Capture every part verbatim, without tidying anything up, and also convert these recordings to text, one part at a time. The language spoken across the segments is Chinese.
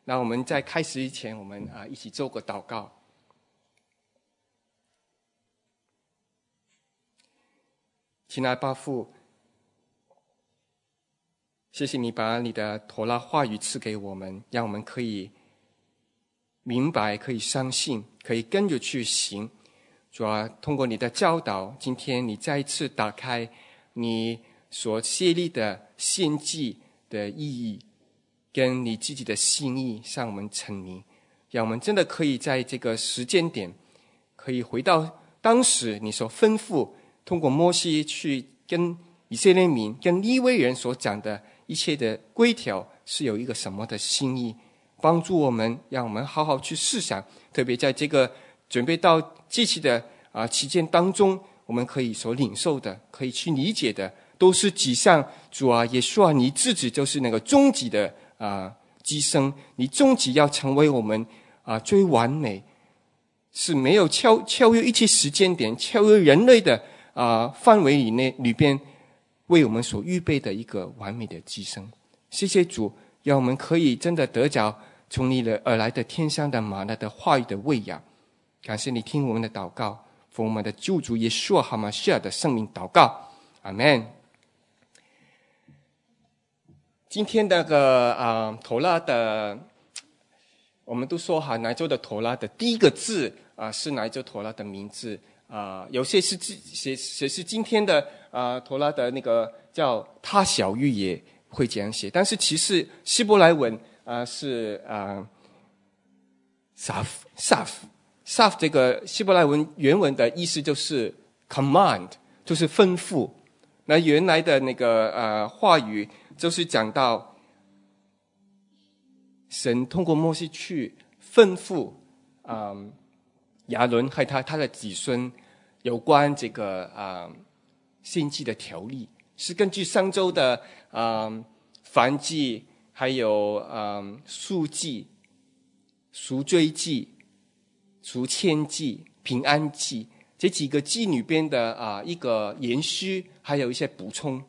那我们在开始以前，我们啊一起做个祷告。亲爱的爸父，谢谢你把你的陀拉话语赐给我们，让我们可以明白，可以相信，可以跟着去行。主啊，通过你的教导，今天你再一次打开你所设立的献祭的意义，跟你自己的心意向我们陈明，让我们真的可以在这个时间点，可以回到当时你所吩咐，通过摩西去跟以色列民、跟利未人所讲的一切的规条是有一个什么的心意，帮助我们，让我们好好去思想，特别在这个准备到祭期的啊期间当中，我们可以所领受的，可以去理解的，都是指向主啊，耶稣啊，你自己就是那个终极的啊牺牲，你终极要成为我们啊最完美，是没有超超越一切时间点、超越人类的啊范围以内里边，为我们所预备的一个完美的牺牲。谢谢主，让我们可以真的得着从你的而来的天上的玛纳的话语的喂养。感谢你听我们的祷告，奉我们的救主耶稣哈马西亚的圣名祷告，阿们。今天那个啊陀拉的，我们都说哈乃州的陀拉的第一个字啊是乃州陀拉的名字啊，有些是些些是今天的啊陀拉的那个叫他小玉也会这样写，但是其实希伯来文啊是啊 saf saf saf 这个希伯来文原文的意思就是 command， 就是吩咐。那原来的那个呃话语就是讲到神通过摩西去吩咐啊、嗯、亚伦和他他的子孙有关这个啊、呃、献祭的条例，是根据上周的啊、呃、燔祭，还有啊、呃、赎祭、赎罪祭、赎愆祭、平安祭这几个祭里边的啊、呃、一个延续，还有一些补充。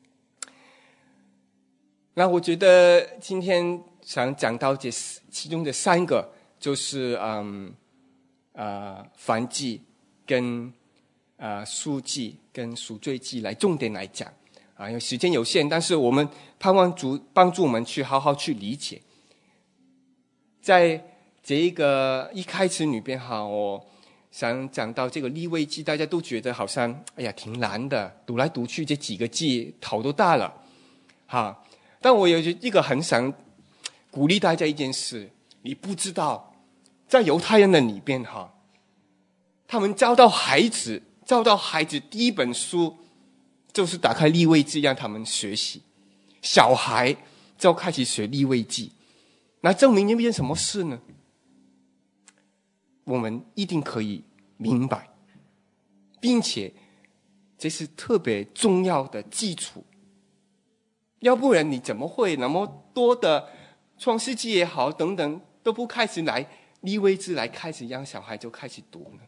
那我觉得今天想讲到这其中的三个，就是嗯啊燔祭跟啊赎祭跟赎罪祭来重点来讲啊，因为时间有限，但是我们盼望主帮助我们去好好去理解。在这一个一开始里边哈，我想讲到这个利未记，大家都觉得好像哎呀挺难的，读来读去这几个记头都大了哈。但我有一个很想鼓励大家一件事，你不知道在犹太人的里边哈，他们教导孩子教导孩子第一本书就是打开利未记让他们学习，小孩就开始学利未记，那证明一件什么事呢？我们一定可以明白，并且这是特别重要的基础，要不然你怎么会那么多的创世纪也好等等都不开始来利未记来开始让小孩就开始读呢？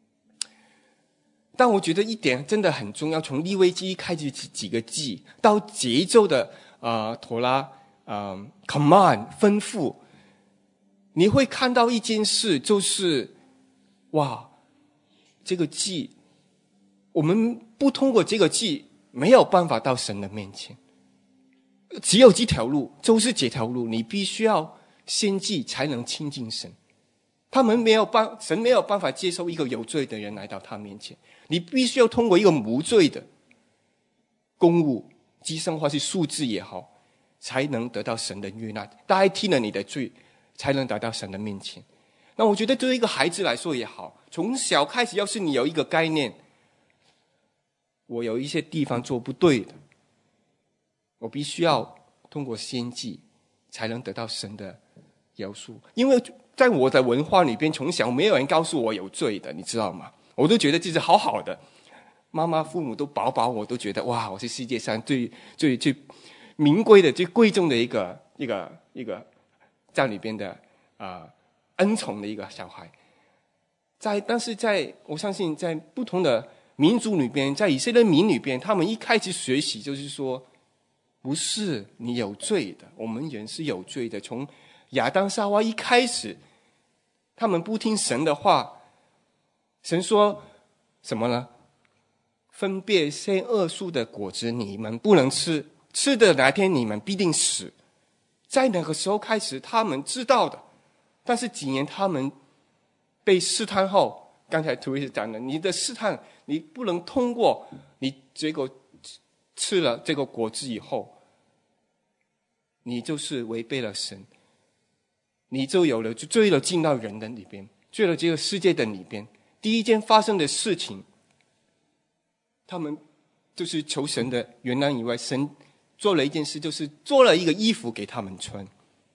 但我觉得一点真的很重要，从利未记开始几个记到节奏的呃陀拉呃 command 吩咐，你会看到一件事，就是哇，这个记我们不通过这个记没有办法到神的面前，只有这条路，就是这条路，你必须要献祭才能亲近神。他们没有办神没有办法接受一个有罪的人来到他面前，你必须要通过一个无罪的公物牺牲或是赎罪也好，才能得到神的悦纳，代替了你的罪，才能达到神的面前。那我觉得对一个孩子来说也好，从小开始，要是你有一个概念，我有一些地方做不对的，我必须要通过献祭才能得到神的饶恕。因为在我的文化里边，从小没有人告诉我有罪的，你知道吗？我都觉得自己好好的，妈妈父母都保保我，都觉得哇，我是世界上最最最名贵的、最贵重的一个一个一个在里边的啊、呃、恩宠的一个小孩。在但是在我相信，在不同的民族里边，在以色列民里边，他们一开始学习就是说，不是你有罪的，我们人是有罪的。从亚当夏娃一开始他们不听神的话，神说什么呢？分别善恶树的果子你们不能吃，吃的那天你们必定死。在那个时候开始他们知道的，但是几年他们被试探后，刚才图伊斯讲的，你的试探你不能通过，你结果吃了这个果子以后，你就是违背了神，你就有了就罪了进到人的里边，罪了这个世界的里边。第一件发生的事情，他们就是求神的原谅以外，神做了一件事，就是做了一个衣服给他们穿。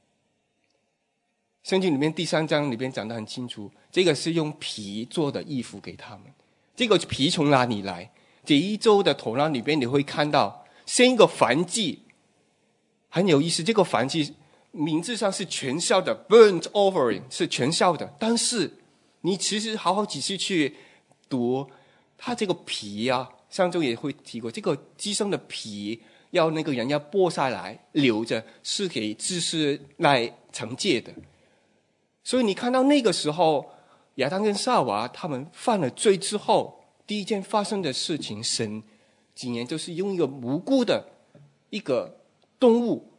圣经里面第三章里面讲得很清楚，这个是用皮做的衣服给他们。这个皮从哪里来？这一周的头脑里边你会看到先一个燔祭，很有意思，这个燔祭名字上是全效的 burnt offering， 是全效的，但是你其实好好仔细去读它这个皮啊，上周也会提过，这个鸡生的皮要那个人要剥下来留着，是给祭司来惩戒的。所以你看到那个时候亚当跟夏娃他们犯了罪之后，第一件发生的事情，神竟然就是用一个无辜的一个动物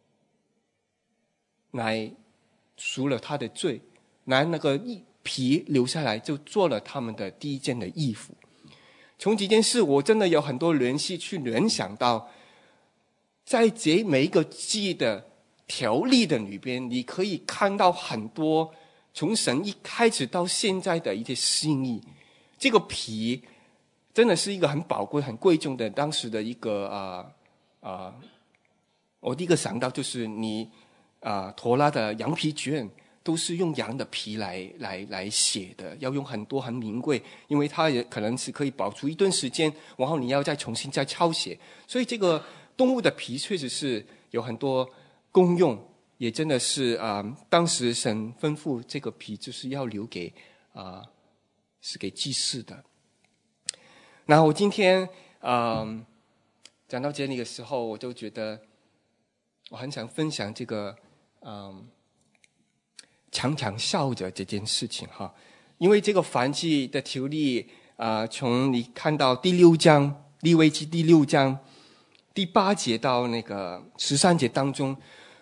来赎了他的罪，拿那个皮留下来，就做了他们的第一件的衣服。从这件事我真的有很多联系去联想到，在这每一个祭的条例的里边，你可以看到很多从神一开始到现在的一些心意。这个皮真的是一个很宝贵很贵重的，当时的一个啊啊、呃呃，我第一个想到就是你啊、呃、陀拉的羊皮卷都是用羊的皮来来来写的，要用很多很名贵，因为它也可能是可以保存一段时间，然后你要再重新再抄写，所以这个动物的皮确实是有很多功用，也真的是啊、呃，当时神吩咐这个皮就是要留给啊、呃，是给祭祀的。那我今天啊、呃、讲到这里的时候，我就觉得我很想分享这个嗯。呃常常笑着这件事情哈，因为这个燔祭的条例啊、呃，从你看到第六章利未记第六章第八节到那个十三节当中，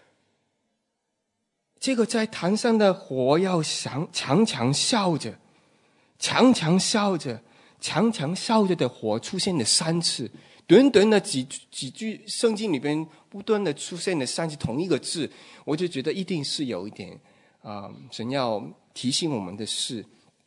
这个在坛上的火要常常常笑着，常常笑着，常常笑着的火出现了三次，短短的几几句圣经里边不断的出现了三次同一个字，我就觉得一定是有一点。啊、呃，神要提醒我们的是，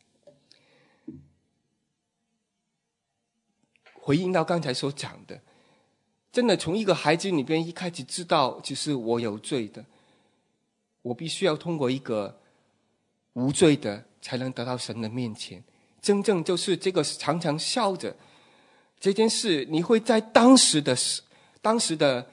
回应到刚才所讲的，真的从一个孩子里边一开始知道，就是我有罪的，我必须要通过一个无罪的，才能得到神的面前。真正就是这个常常笑着这件事，你会在当时的当时的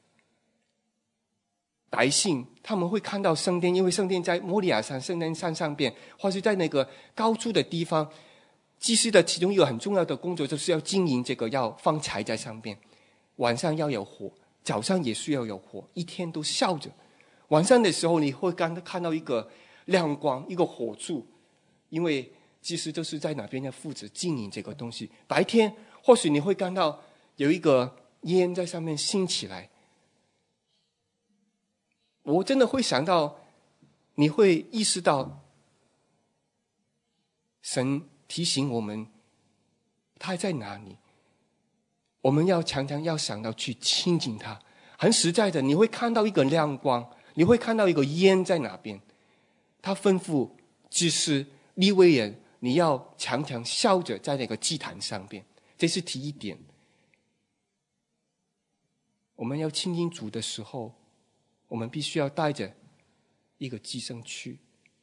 百姓，他们会看到圣殿，因为圣殿在摩利亚山圣殿山上边，或是在那个高处的地方，祭司的其中一个很重要的工作就是要经营这个，要放柴在上边，晚上要有火，早上也需要有火，一天都笑着。晚上的时候你会看到一个亮光，一个火柱，因为祭司就是在哪边要负责经营这个东西。白天或许你会看到有一个烟在上面升起来，我真的会想到，你会意识到神提醒我们他在哪里，我们要常常要想到去亲近他。很实在的，你会看到一个亮光，你会看到一个烟在哪边，他吩咐祭司利未人，你要常常笑着在那个祭坛上边。这是第一点，我们要亲近主的时候，我们必须要带着一个寄生去。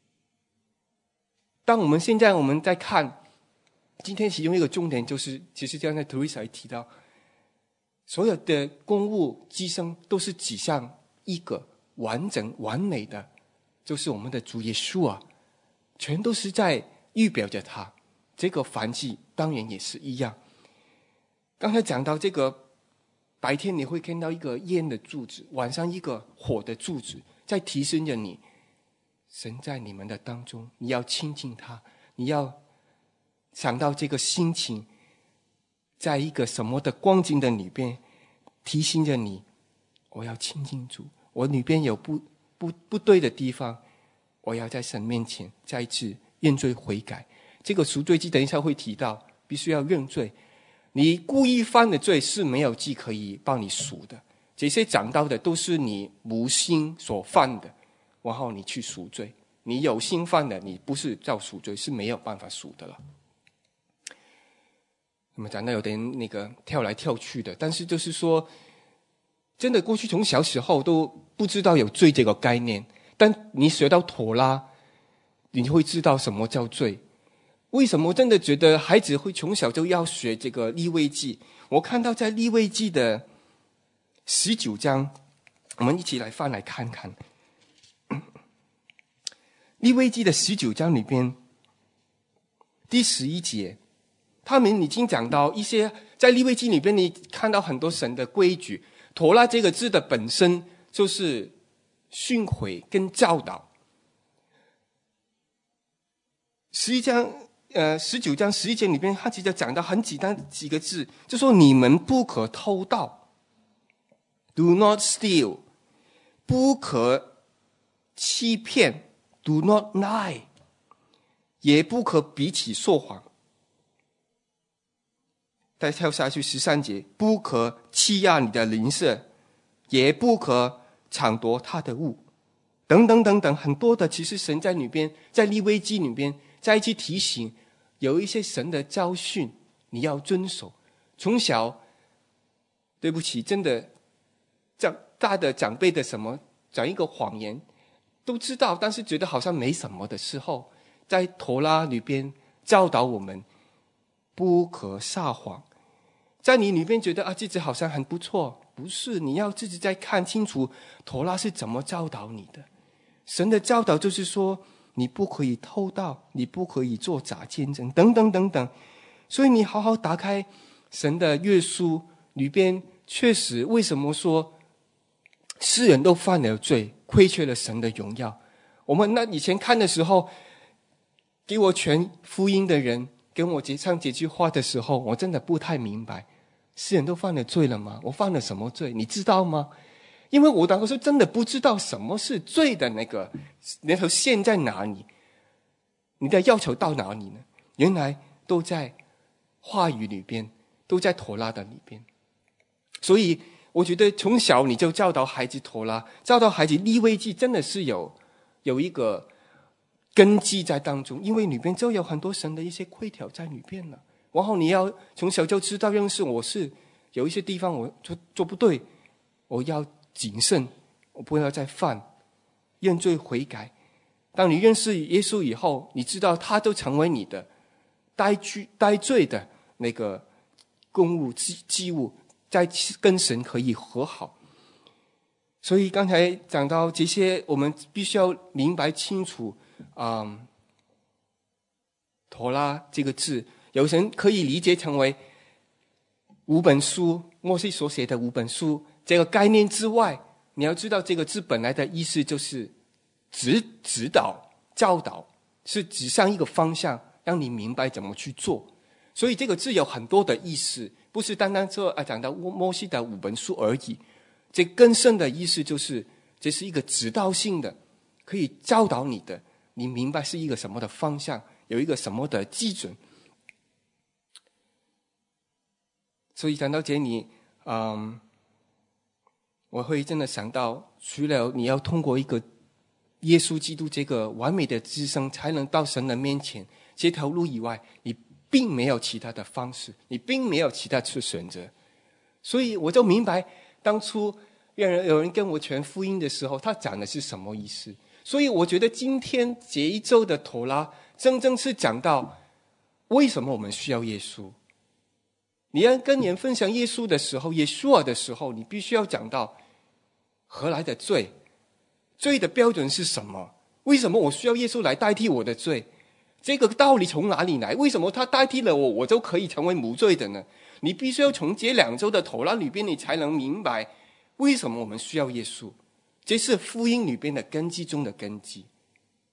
当我们现在我们在看今天其中一个重点，就是其实刚才 Teresa 也提到，所有的公务寄生都是指向一个完整完美的，就是我们的主耶稣啊，全都是在预表着他。这个燔祭当然也是一样。刚才讲到这个，白天你会看到一个烟的柱子，晚上一个火的柱子，在提醒着你神在你们的当中，你要亲近他，你要想到这个心情，在一个什么的光景的里边提醒着你，我要亲近主，我里边有不不不对的地方，我要在神面前再一次认罪悔改。这个赎罪记等一下会提到，必须要认罪。你故意犯的罪是没有记可以帮你赎的，这些讲到的都是你无心所犯的，然后你去赎罪。你有心犯的，你不是照赎罪，是没有办法赎的了。那么讲到有点那个跳来跳去的，但是就是说，真的过去从小时候都不知道有罪这个概念，但你学到妥拉，你会知道什么叫罪。为什么真的觉得孩子会从小就要学这个利未记？我看到在利未记的十九章，我们一起来翻来看看。利未记的十九章里边，第十一节，他们已经讲到一些在利未记里边，你看到很多神的规矩。妥拉这个字的本身就是训诲跟教导。十一章。呃，十九章十一节里边，他其实讲到很简单几个字，就说你们不可偷盗 ，do not steal， 不可欺骗 ，do not lie， 也不可彼此说谎。再跳下去十三节，不可欺压你的邻舍，也不可抢夺他的物，等等等等，很多的其实神在里边，在利未记里边再一次提醒，有一些神的教训你要遵守。从小，对不起，真的长大的长辈的什么讲一个谎言都知道，但是觉得好像没什么的时候，在妥拉里边教导我们不可撒谎。在你里边觉得啊，自己好像很不错，不是，你要自己再看清楚妥拉是怎么教导你的。神的教导就是说，你不可以偷盗，你不可以做假见证，等等等等。所以你好好打开神的约书里边，确实为什么说世人都犯了罪，亏缺了神的荣耀。我们那以前看的时候，给我传福音的人跟我唱这句话的时候，我真的不太明白，世人都犯了罪了吗？我犯了什么罪？你知道吗？因为我当时真的不知道什么是罪的那个那条线在哪里，你的要求到哪里呢？原来都在话语里边，都在妥拉的里边。所以我觉得从小你就教导孩子妥拉，教导孩子利未记，真的是有有一个根基在当中，因为里边就有很多神的一些规条在里边了。然后你要从小就知道认识我是有一些地方我做做不对，我要谨慎，我不要再犯，认罪悔改。当你认识耶稣以后，你知道他就成为你的代罪代罪的那个公物祭物，在跟神可以和好。所以刚才讲到这些，我们必须要明白清楚。嗯，妥拉这个字，有人可以理解成为五本书，摩西所写的五本书这个概念之外，你要知道这个字本来的意思就是指指导、教导，是指向一个方向，让你明白怎么去做。所以这个字有很多的意思，不是单单说啊讲到摩西的五本书而已。这更深的意思就是，这是一个指导性的，可以教导你的，你明白是一个什么的方向，有一个什么的基准。所以讲到这里，嗯，我会真的想到，除了你要通过一个耶稣基督这个完美的至圣才能到神的面前这条路以外，你并没有其他的方式，你并没有其他的选择。所以我就明白当初有人有人跟我传福音的时候，他讲的是什么意思。所以我觉得今天这一周的妥拉真正是讲到为什么我们需要耶稣。你要跟人分享耶稣的时候，耶稣的时候，你必须要讲到何来的罪，罪的标准是什么？为什么我需要耶稣来代替我的罪？这个道理从哪里来？为什么他代替了我，我就可以成为无罪的呢？你必须要从这两周的妥拉里边，你才能明白为什么我们需要耶稣。这是福音里边的根基中的根基。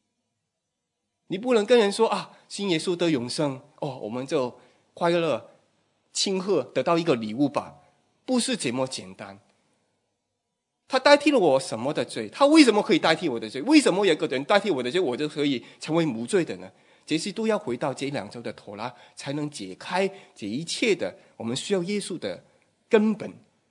你不能跟人说啊，信耶稣得永生哦，我们就快乐庆贺得到一个礼物吧，不是这么简单。他代替了我什么的罪？他为什么可以代替我的罪？为什么有个人代替我的罪，我就可以成为无罪的呢？这些都要回到这两周的妥拉，才能解开这一切的我们需要耶稣的根本。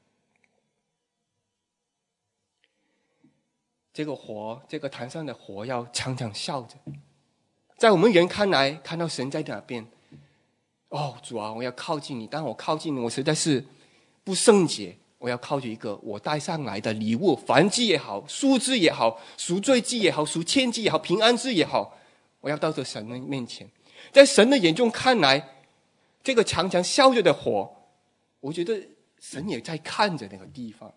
这个火，这个坛上的火要常常笑着，在我们人看来，看到神在那边，哦，主啊，我要靠近你，但我靠近你，我实在是不圣洁，我要靠近一个我带上来的礼物，燔祭也好，赎罪也好，赎罪祭也好，赎愆祭也好，平安祭也好，我要到这神的面前。在神的眼中看来，这个常常烧着的火，我觉得神也在看着那个地方。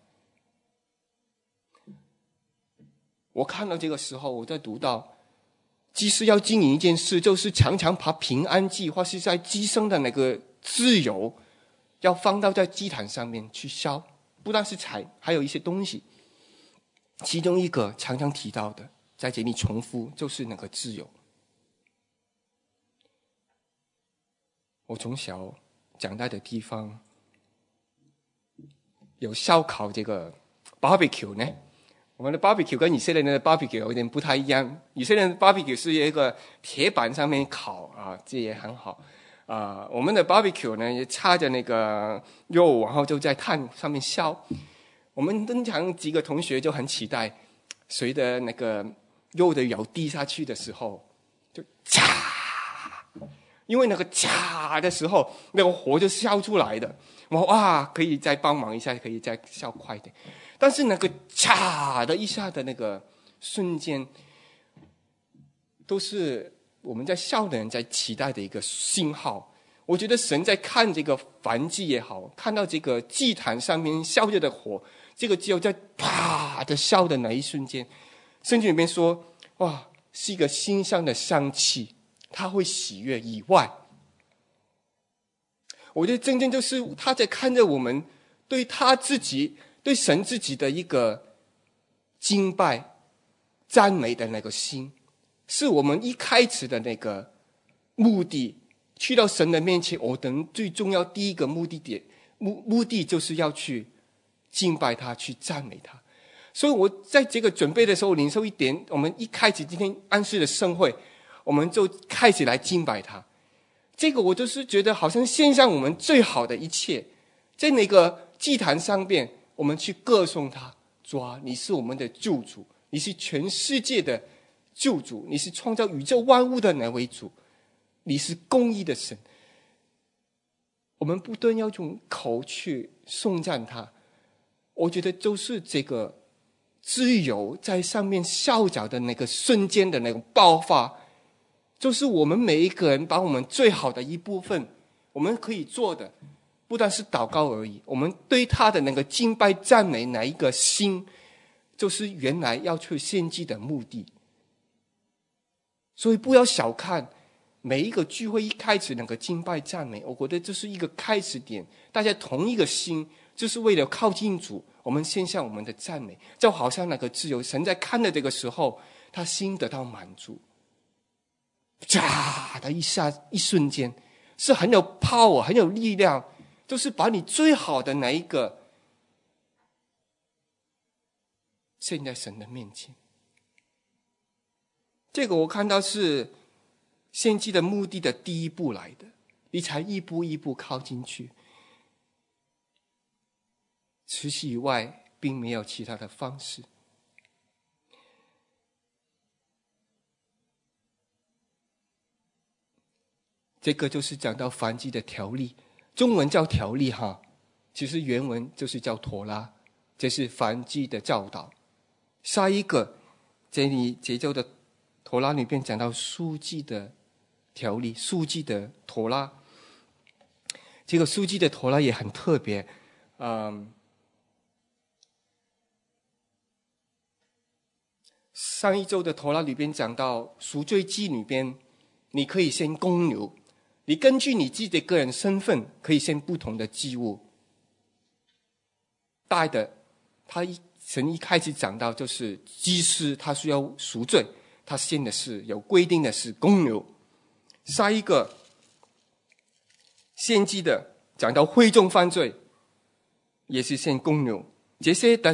我看到这个时候，我在读到祭司要经营一件事，就是常常把平安祭或是在祭牲的那个自由要放到在祭坛上面去烧，不但是柴，还有一些东西。其中一个常常提到的，在这里重复，就是那个自由。我从小长大的地方有烧烤这个 barbecue 呢。我们的 barbecue 跟以色列人的 barbecue 有点不太一样。以色列人的 barbecue 是一个铁板上面烤啊，这也很好啊。我们的 barbecue 呢，也插着那个肉，然后就在炭上面烧。我们经常几个同学就很期待，随着那个肉的油滴下去的时候，就嚓，因为那个嚓的时候，那个火就烧出来的。我哇，可以再帮忙一下，可以再烧快一点。但是那个嚓的一下的那个瞬间，都是我们在笑的人在期待的一个信号。我觉得神在看这个燔祭也好，看到这个祭坛上面烧着的火，这个只有在啪的烧的那一瞬间，圣经里面说，哇，是一个馨香的香气，他会喜悦以外，我觉得真正就是他在看着我们对他自己。对神自己的一个敬拜、赞美的那个心，是我们一开始的那个目的。去到神的面前，我等最重要第一个目的点，目目的就是要去敬拜他，去赞美他。所以我在这个准备的时候，领受一点，我们一开始今天安息的盛会，我们就开始来敬拜他。这个我就是觉得好像献上我们最好的一切，在那个祭坛上面。我们去歌颂他，主啊，你是我们的救主，你是全世界的救主，你是创造宇宙万物的那位主，你是公义的神。我们不断要用口去颂赞他，我觉得就是这个自由在上面笑着的那个瞬间的那种爆发，就是我们每一个人把我们最好的一部分，我们可以做的。不但是祷告而已，我们对他的那个敬拜赞美哪一个心，就是原来要去献祭的目的。所以不要小看每一个聚会一开始那个敬拜赞美，我觉得这是一个开始点，大家同一个心，就是为了靠近主，我们献上我们的赞美，就好像那个自由神在看的这个时候，他心得到满足，嚓的一下一瞬间，是很有 power 很有力量，就是把你最好的那一个献在神的面前。这个我看到是献祭的目的的第一步来的，你才一步一步靠进去。除此以外，并没有其他的方式。这个就是讲到燔祭的条例。中文叫条例哈，其实原文就是叫妥拉，这是燔祭的教导。下一个，这里节奏的妥拉里边讲到赎祭的条例，赎祭的妥拉。这个赎祭的妥拉也很特别，嗯，上一周的妥拉里边讲到赎罪祭里边，你可以先公牛。你根据你自己的个人身份，可以献不同的祭物。大的，他神一开始讲到，就是祭司他需要赎罪， 他献的是有规定的是公牛。下一个献祭的讲到会众犯罪，也是献公牛。这些的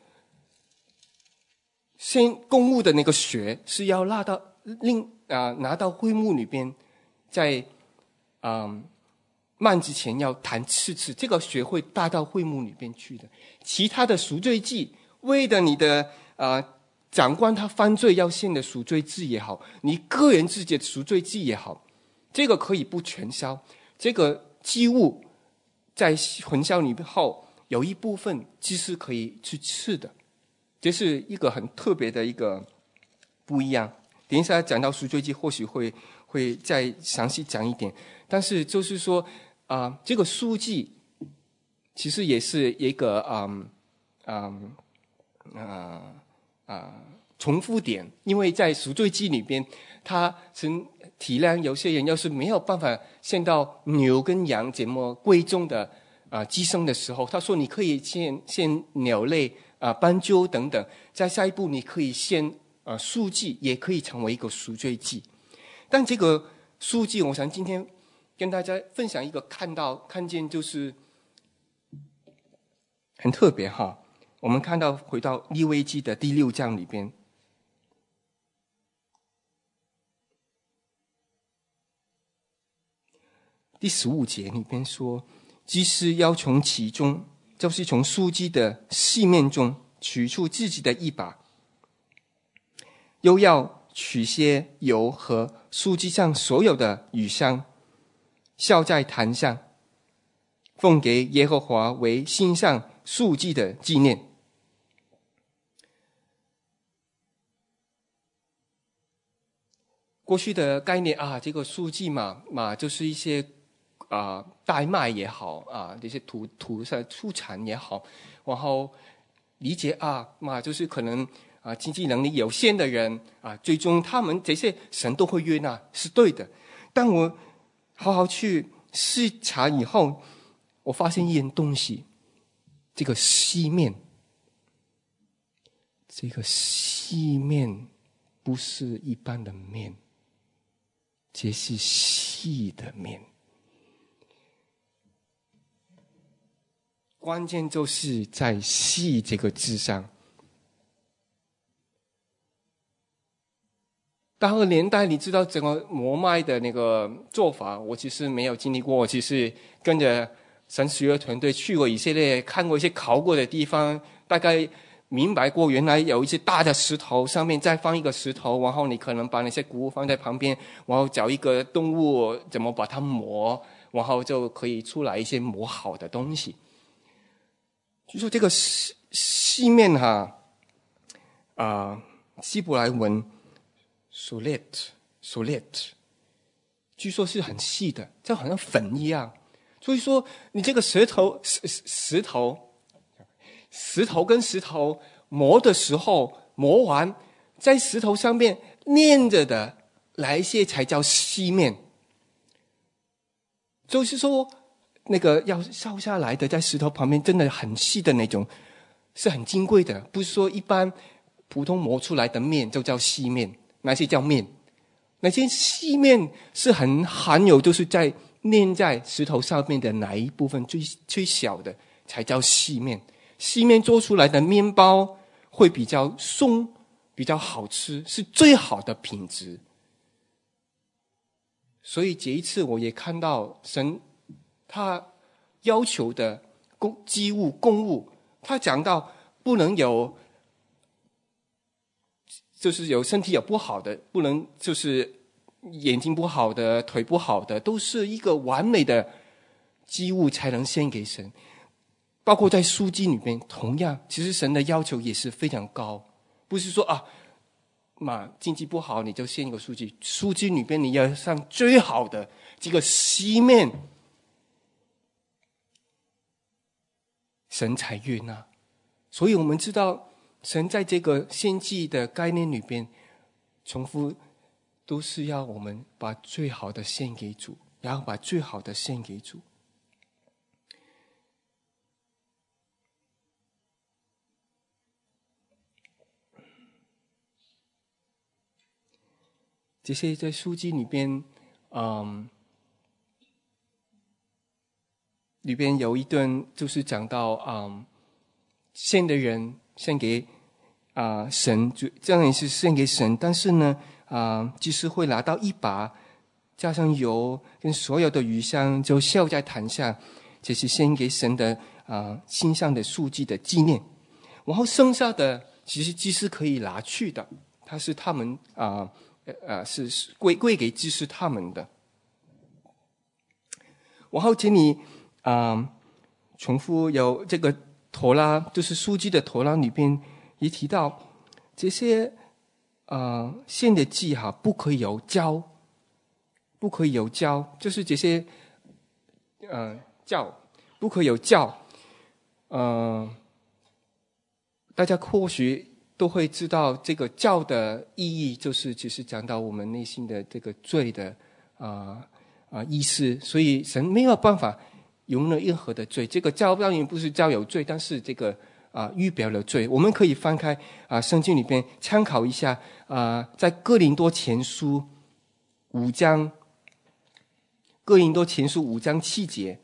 献公物的那个血是要拿到另啊、呃、拿到会幕里边，在嗯幔之前要弹刺刺，这个血会带到会幕里边去的。其他的赎罪祭，为了你的啊、呃、长官他犯罪要献的赎罪祭也好，你个人自己的赎罪祭也好，这个可以不全烧。这个祭物在焚烧里后，有一部分祭司可以去吃的，这是一个很特别的一个不一样。等一下讲到赎罪祭，或许会会再详细讲一点。但是就是说啊、呃，这个赎祭其实也是一个嗯嗯啊啊重复点，因为在赎罪祭里边，他曾体谅有些人要是没有办法献到牛跟羊这么贵重的啊祭牲的时候，他说你可以献献鸟类啊斑鸠等等，在下一步你可以献啊赎祭，也可以成为一个赎罪祭。但这个赎祭，我想今天跟大家分享一个看到看见就是很特别哈。我们看到回到利未记的第六章里边，第十五节里边说，祭司要从其中，就是从赎祭的细面中取出自己的一把，又要取些油和赎祭上所有的乳香，烧在坛上，奉给耶和华为馨上赎祭的纪念。过去的概念啊，这个赎祭嘛嘛，就是一些啊、呃、代卖也好啊，这些土土上出产也好，然后理解啊嘛，就是可能啊经济能力有限的人啊，最终他们这些神都会悦纳，是对的。但我好好去视察以后，我发现一样东西，这个细面，这个细面不是一般的面。这是细的面，关键就是在细这个字上。当个年代，你知道整个磨麦的那个做法，我其实没有经历过。我其实跟着神学院团队去过以色列，看过一些考过的地方，大概明白过原来有一些大的石头，上面再放一个石头，然后你可能把那些谷物放在旁边，然后找一个动物怎么把它磨，然后就可以出来一些磨好的东西。就说这个细细面哈啊、呃，希伯来文 solet solet， 据说是很细的，就好像粉一样。所以说，你这个石头石石头。石头跟石头磨的时候，磨完在石头上面粘着的哪一些才叫细面？就是说，那个要烧下来的，在石头旁边真的很细的那种，是很金贵的。不是说一般普通磨出来的面就叫细面，那些叫面。那些细面是很含有，就是在粘在石头上面的哪一部分最最小的，才叫细面。细面做出来的面包会比较松，比较好吃，是最好的品质。所以这一次我也看到神他要求的公祭物公物，他讲到不能有，就是有身体有不好的，不能就是眼睛不好的，腿不好的，都是一个完美的祭物才能献给神。包括在赎祭里面，同样，其实神的要求也是非常高，不是说啊，嘛经济不好你就献一个赎祭，赎祭里边你要上最好的这个细面，神才悦纳。所以我们知道，神在这个献祭的概念里边，重复都是要我们把最好的献给主，然后把最好的献给主。 这些在书记里边，嗯，里边有一段就是讲到，嗯，献的人献给啊、呃、神，这样也是献给神，但是呢，啊、呃，祭司会拿到一把，加上油跟所有的鱼香，就烧在坛下，这是献给神的啊、呃、心上的书记的纪念。然后剩下的其实祭司可以拿去的，它是他们啊呃呃是归归给祭司他们的。然后这里啊、呃、重复有这个陀拉，就是书记的陀拉里边也提到这些呃献的祭哈不可以有胶，不可以有胶，就是这些呃酵不可以有酵，呃。大家或许都会知道，这个酵的意义就是只是讲到我们内心的这个罪的啊啊、呃呃、意思，所以神没有办法容忍任何的罪。这个酵当然不是酵有罪，但是这个啊、呃、预表了罪。我们可以翻开啊、呃、圣经里边参考一下啊、呃，在哥林多前书五章，哥林多前书五章七节。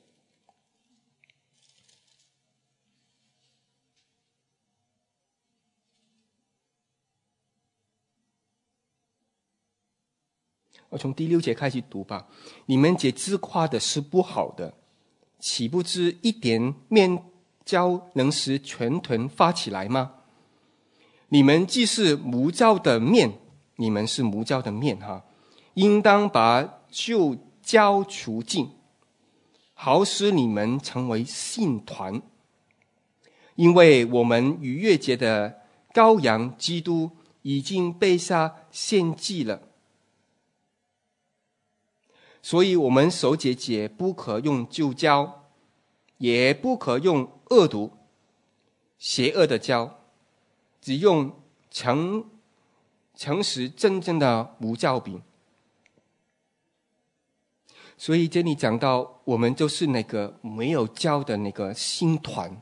我从第六节开始读吧。你们这自夸的是不好的，岂不知一点面酵能使全团发起来吗？你们既是无酵的面，你们是无酵的面哈，应当把旧酵除尽，好使你们成为信团。因为我们逾越节的羔羊基督已经被杀献祭了，所以我们守节节不可用旧酵，也不可用恶毒邪恶的酵，只用诚诚实真正的无酵饼。所以这里讲到我们就是那个没有酵的那个新团。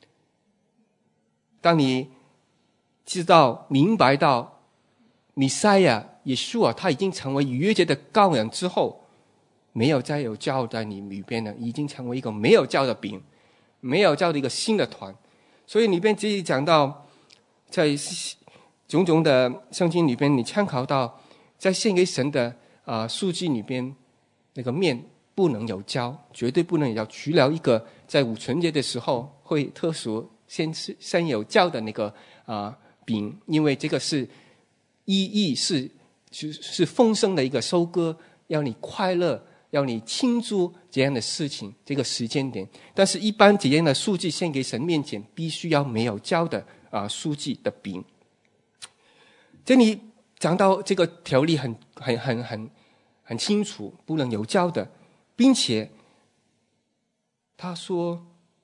当你知道明白到弥赛亚耶稣啊，他已经成为逾越节的羔羊之后，没有再有酵在你里边了，已经成为一个没有酵的饼，没有酵的一个新的团。所以里边自己讲到，在种种的圣经里边，你参考到在献给神的啊、呃、数据里边，那个面不能有酵，绝对不能有酵，除了一个在五旬节的时候会特殊先吃先有酵的那个啊、呃、饼，因为这个是意义是是是丰盛的一个收割，要你快乐，要你庆祝这样的事情，这个时间点。但是一般这样的数据献给神面前，必须要没有酵的啊、呃、数据的饼。这里讲到这个条例很很很很很清楚，不能有酵的，并且他说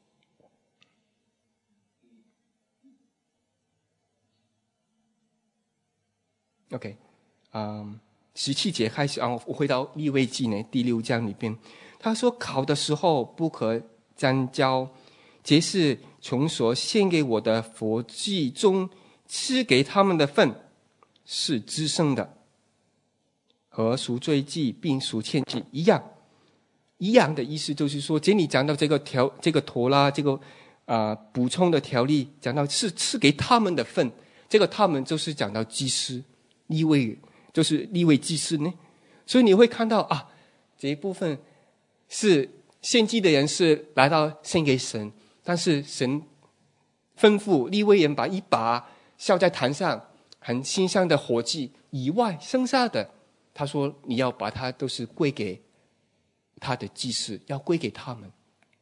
OK 嗯、十七节开始啊，我回到利未记呢第六章里边，他说烤的时候不可沾焦，这是从所献给我的佛祭中吃给他们的份，是滋生的，和赎罪祭并赎愆祭一样。一样的意思就是说，这里讲到这个条这个陀拉这个啊、呃、补充的条例，讲到是赐给他们的份，这个他们就是讲到祭司利未人，就是利未祭司呢。所以你会看到啊，这一部分是献祭的人是来到献给神，但是神吩咐利未人把一把烧在坛上很馨香的火祭以外，剩下的他说你要把它都是归给他的祭司，要归给他们，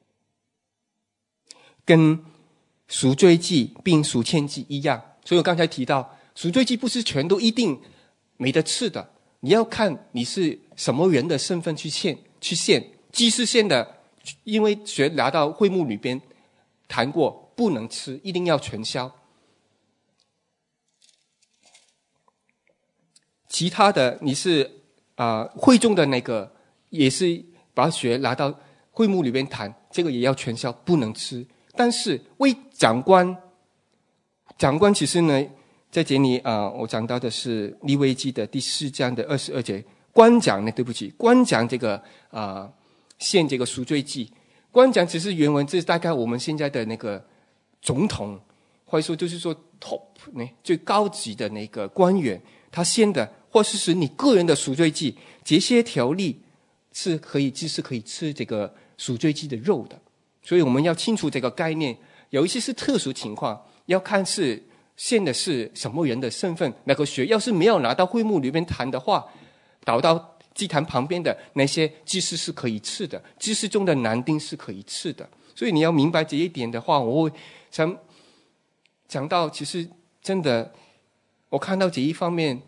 跟赎罪祭并赎愆祭一样。所以我刚才提到赎罪祭不是全都一定没得吃的，你要看你是什么人的身份去献去献。祭司献的，因为学拿到会幕里边谈过，不能吃，一定要全烧。其他的你是啊、呃、会众的那个，也是把血拿到会幕里边谈，这个也要全烧，不能吃。但是为长官，长官其实呢在这里啊、呃，我讲到的是利未记的第四章的二十二节，官长呢，对不起，官长这个啊、呃、献这个赎罪祭，官长只是原文，这是大概我们现在的那个总统，或者说就是说 top 呢最高级的那个官员，他献的，或是是你个人的赎罪祭，这些条例是可以，就是可以吃这个赎罪祭的肉的。所以我们要清楚这个概念，有一些是特殊情况，要看是献的是什么人的身份，那个血要是没有拿到会幕里面坛的话，倒到祭坛旁边的那些祭司是可以吃的，祭司中的男丁是可以吃的。所以你要明白这一点的话，我会想讲到，其实真的我看到这一方面，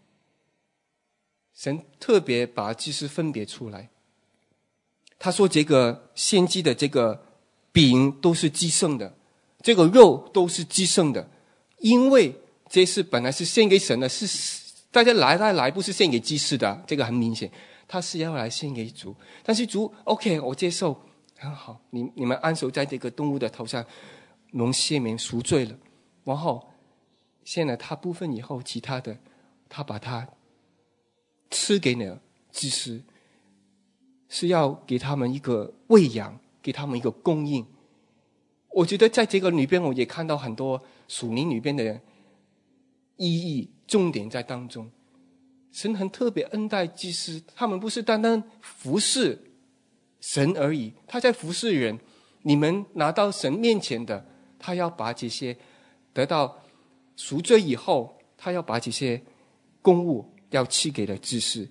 神特别把祭司分别出来。他说这个献祭的这个饼都是祭牲的，这个肉都是祭牲的，因为这是本来是献给神的，是大家来来来不是献给祭司的，这个很明显，他是要来献给主。但是主 OK 我接受，很好，你你们按手在这个动物的头上，能赦免赎罪了，然后献了他部分以后，其他的他把它吃给了祭司，是要给他们一个喂养，给他们一个供应。我觉得在这个里边我也看到很多属灵里边的意义重点在当中。神很特别恩待祭司，他们不是单单服侍神而已，他在服侍人。你们拿到神面前的，他要把这些得到赎罪以后，他要把这些公物要赐给了祭司。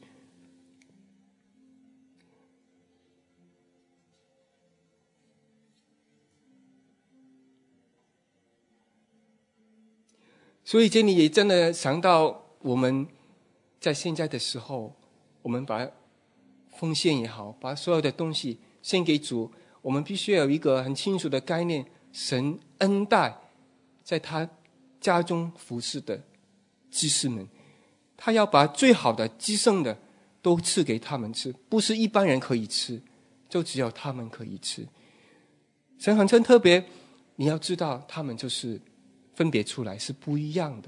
所以这里也真的想到，我们在现在的时候，我们把奉献也好，把所有的东西献给主，我们必须要有一个很清楚的概念，神恩待在他家中服侍的祭司们，他要把最好的祭牲的都赐给他们吃，不是一般人可以吃，就只有他们可以吃。神很特别，你要知道他们就是分别出来是不一样的。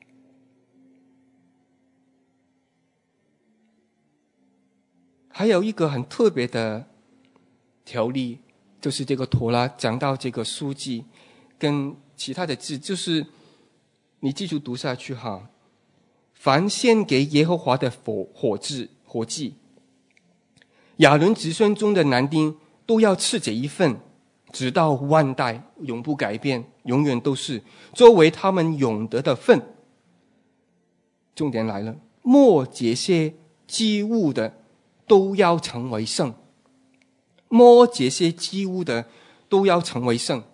还有一个很特别的条例，就是这个妥拉讲到这个书记跟其他的字，就是你记住读下去哈。凡献给耶和华的火火祭火祭，亚伦子孙中的男丁都要吃这一份，直到万代，永不改变，永远都是作为他们永得的份。重点来了，摸这些祭物的都要成为圣，摸这些祭物的都要成为圣。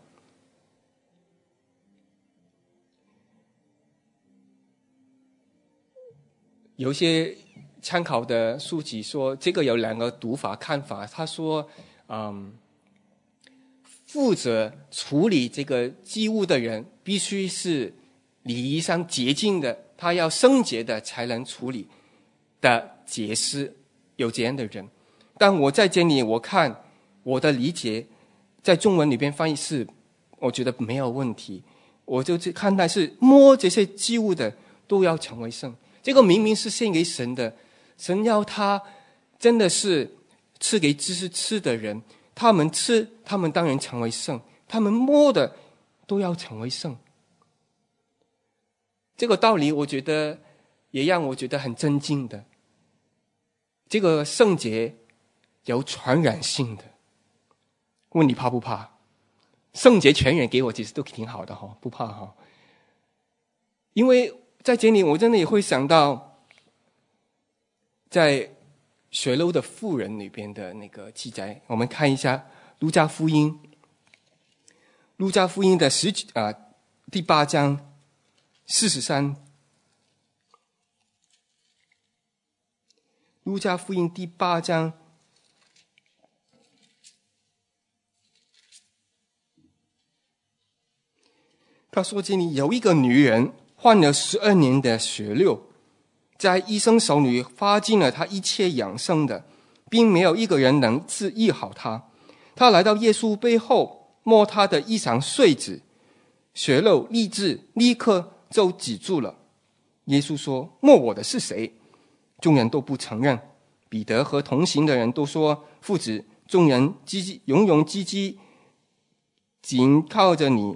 有些参考的书籍说，这个有两个读法看法。他说，嗯，负责处理这个祭物的人必须是礼仪上洁净的，他要圣洁的才能处理的解释，有这样的人。但我在这里我看我的理解，在中文里边翻译是我觉得没有问题，我就看待是摸这些祭物的都要成为圣。这个明明是献给神的，神要他真的是赐给知识吃的人，他们吃，他们当然成为圣，他们摸的都要成为圣。这个道理我觉得也让我觉得很震惊的。这个圣洁有传染性的，问你怕不怕？圣洁传染给我其实都挺好的哈，不怕哈。因为在这里我真的也会想到，在血漏的妇人里边的那个记载，我们看一下路加福音，路加福音的十啊第八章四十三，路加福音第八章他说这里有一个女人患了十二年的血漏，在医生手里花尽了他一切养生的，并没有一个人能治愈好他。他来到耶稣背后，摸他的衣裳穗子，血漏立志立刻就止住了。耶稣说：摸我的是谁？众人都不承认。彼得和同行的人都说：父子。众人叽叽勇勇唧唧，紧靠着你。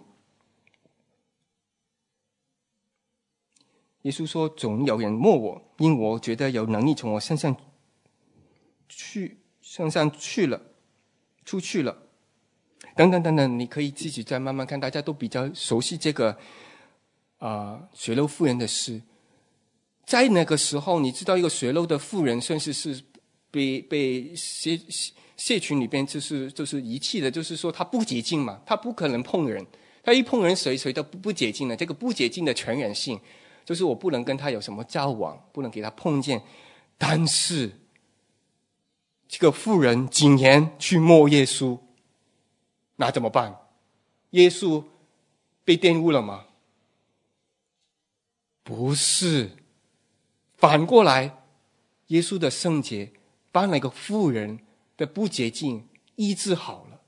耶稣说：总有人摸我，因我觉得有能力从我身上去身上去了出去了，等等等等，你可以自己再慢慢看，大家都比较熟悉这个啊、呃、血漏妇人的事。在那个时候，你知道一个血漏的妇人，甚至是被被社社群里边就是就是遗弃的，就是说他不洁净嘛，他不可能碰人，他一碰人谁谁都不不洁净的。这个不洁净的全然性，就是我不能跟他有什么交往，不能给他碰见。但是这个妇人竟然去摸耶稣，那怎么办？耶稣被玷污了吗？不是，反过来，耶稣的圣洁把那个妇人的不洁净医治好了。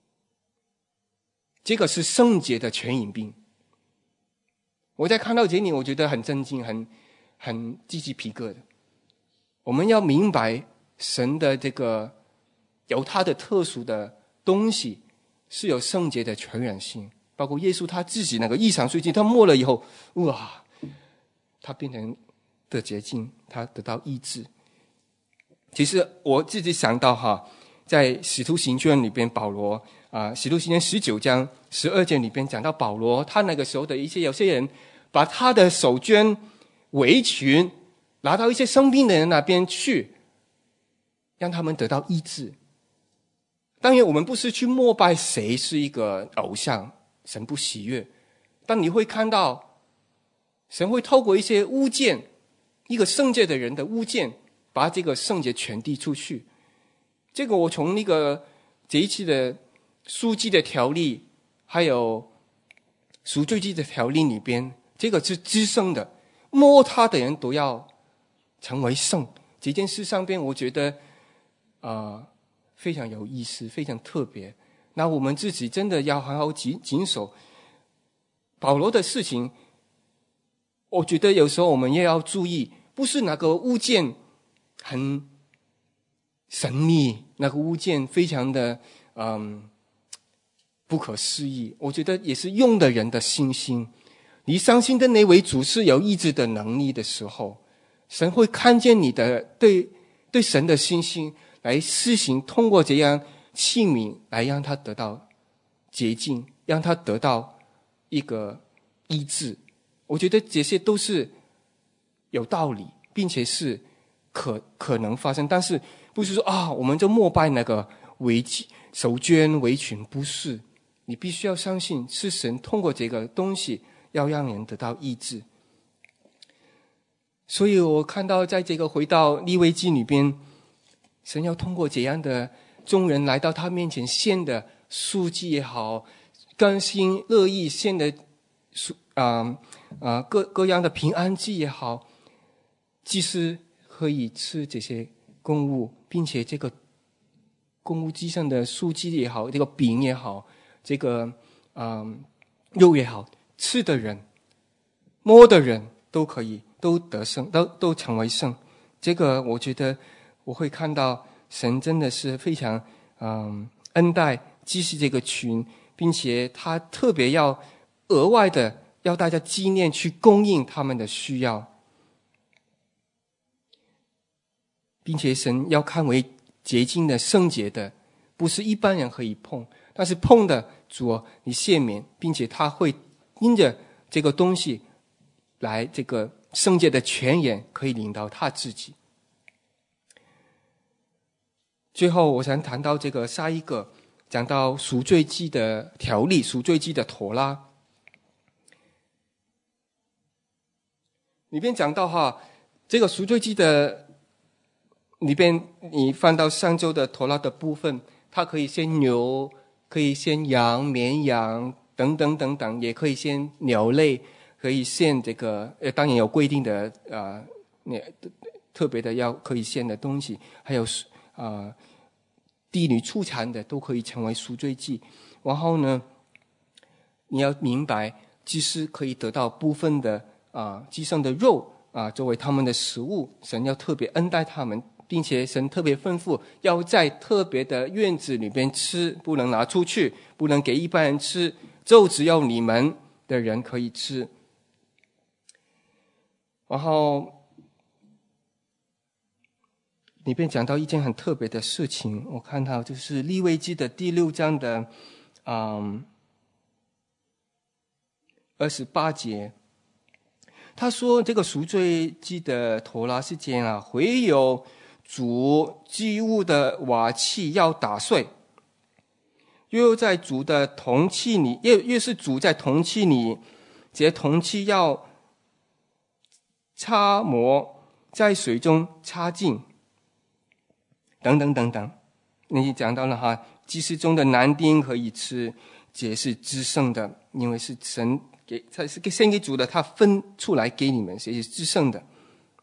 这个是圣洁的传染病。我在看到这里，我觉得很震惊，很很鸡皮皮疙的。我们要明白神的这个有他的特殊的东西，是有圣洁的传染性。包括耶稣他自己那个异常税金，他摸了以后，哇，他变成的洁净，他得到医治。其实我自己想到哈，在使徒行传里边，保罗啊，使徒行传十九章十二节里边讲到保罗，他那个时候的一些有些人把他的手绢围裙拿到一些生病的人那边去，让他们得到医治。当然我们不是去膜拜谁是一个偶像，神不喜悦，但你会看到神会透过一些物件，一个圣洁的人的物件，把这个圣洁传递出去。这个我从那个这一期的赎罪的条例还有赎罪记的条例里边，这个是至圣的，摸他的人都要成为圣。这件事上边我觉得啊、呃、非常有意思，非常特别。那我们自己真的要好好谨谨守保罗的事情。我觉得有时候我们也要注意，不是那个物件很神秘，那个物件非常的嗯不可思议。我觉得也是用的人的信心。你相信的那位主是有医治的能力的时候，神会看见你的对对神的信心，来施行通过这样器皿来让他得到洁净，让他得到一个医治。我觉得这些都是有道理，并且是可可能发生。但是不是说啊，我们就膜拜那个围手绢围裙，不是。你必须要相信是神通过这个东西要让人得到医治。所以我看到在这个回到利未记里边，神要通过这样的众人来到他面前献的赎祭也好，甘心乐意献的啊啊各各样的平安祭也好，祭司可以吃这些供物，并且这个供物祭上的赎祭也好，这个饼也好，这个嗯肉也好，吃的人摸的人都可以都得胜，都都成为圣。这个我觉得我会看到神真的是非常嗯恩待祭司这个群，并且他特别要额外的要大家纪念去供应他们的需要，并且神要看为洁净的圣洁的，不是一般人可以碰，但是碰的主啊，你赦免，并且他会因着这个东西来这个圣洁的泉眼可以领到他自己。最后我想谈到这个下一个，讲到赎罪祭的条例，赎罪祭的妥拉里边讲到哈，这个赎罪祭的里边，你翻到上周的妥拉的部分，它可以献牛，可以献羊、绵羊等等等等，也可以献鸟类，可以献这个呃，当然有规定的啊，那、呃、特别的要可以献的东西，还有啊、呃，婢女出产的都可以成为赎罪祭。然后呢，你要明白祭司可以得到部分的啊祭牲的肉啊作为他们的食物，神要特别恩待他们，并且神特别吩咐要在特别的院子里边吃，不能拿出去，不能给一般人吃，就只有你们的人可以吃。然后里边讲到一件很特别的事情，我看到就是利未记的第六章的嗯二十八节，他说这个赎罪祭的头拉是这样啊，唯有煮祭物的瓦器要打碎，又在煮的铜器里，越越是煮在铜器里，这铜器要擦磨，在水中擦净，等等等等。你讲到了哈，祭司中的男丁可以吃，这是至圣的，因为是神给，他是给献给主的，他分出来给你们，所以是至圣的。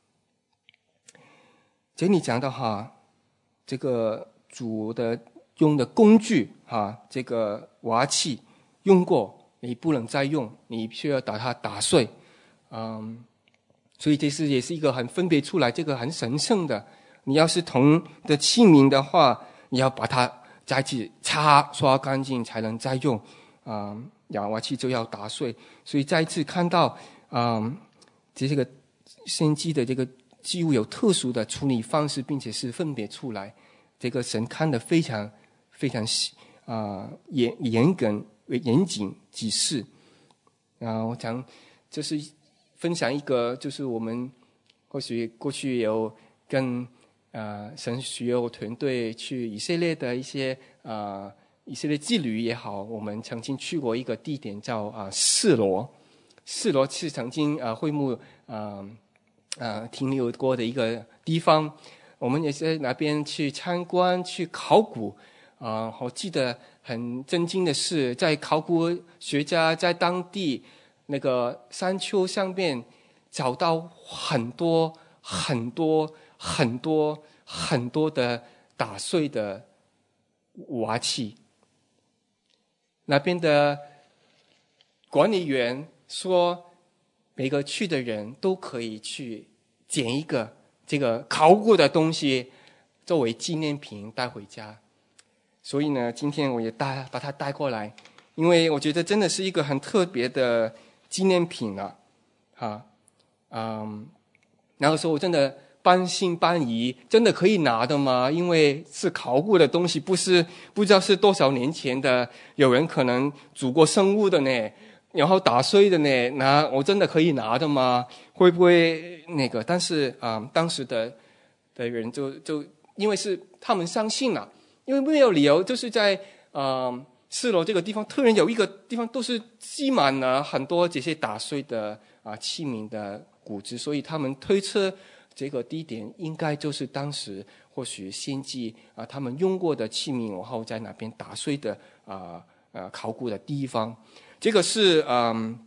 这里讲到哈，这个主的用的工具哈，这个瓦器用过，你不能再用，你需要把它打碎。嗯，所以这是也是一个很分别出来，这个很神圣的。你要是铜的器皿的话，你要把它再去擦刷干净才能再用。嗯，瓦器就要打碎。所以再一次看到，嗯，这个献祭的这个祭物有特殊的处理方式，并且是分别出来。这个神看得非常非常啊、呃、严严格严谨仔细。啊，我想就是分享一个，就是我们或许过去有跟呃神学团队去以色列的一些啊、呃、以色列之旅也好，我们曾经去过一个地点叫啊、呃、示罗。示罗是曾经啊、呃、会幕啊。呃呃，停留过的一个地方，我们也是在那边去参观、去考古。啊、呃，我记得很震惊的是，在考古学家在当地那个山丘上面找到很多、很多、很多、很多的打碎的瓦器。那边的管理员说，每个去的人都可以去捡一个这个考古的东西作为纪念品带回家。所以呢，今天我也带把它带过来，因为我觉得真的是一个很特别的纪念品了、啊。哈，嗯，那个时候我真的半信半疑，真的可以拿的吗？因为是考古的东西，不是不知道是多少年前的，有人可能煮过生物的呢。然后打碎的呢，那我真的可以拿的吗？会不会那个？但是啊、呃，当时的的人就就因为是他们相信了、啊，因为没有理由，就是在啊示罗这个地方，突然有一个地方都是积满了很多这些打碎的啊、呃、器皿的骨质，所以他们推测这个地点应该就是当时或许先祭啊、呃、他们用过的器皿，然后在那边打碎的啊呃，呃考古的地方。这个是嗯，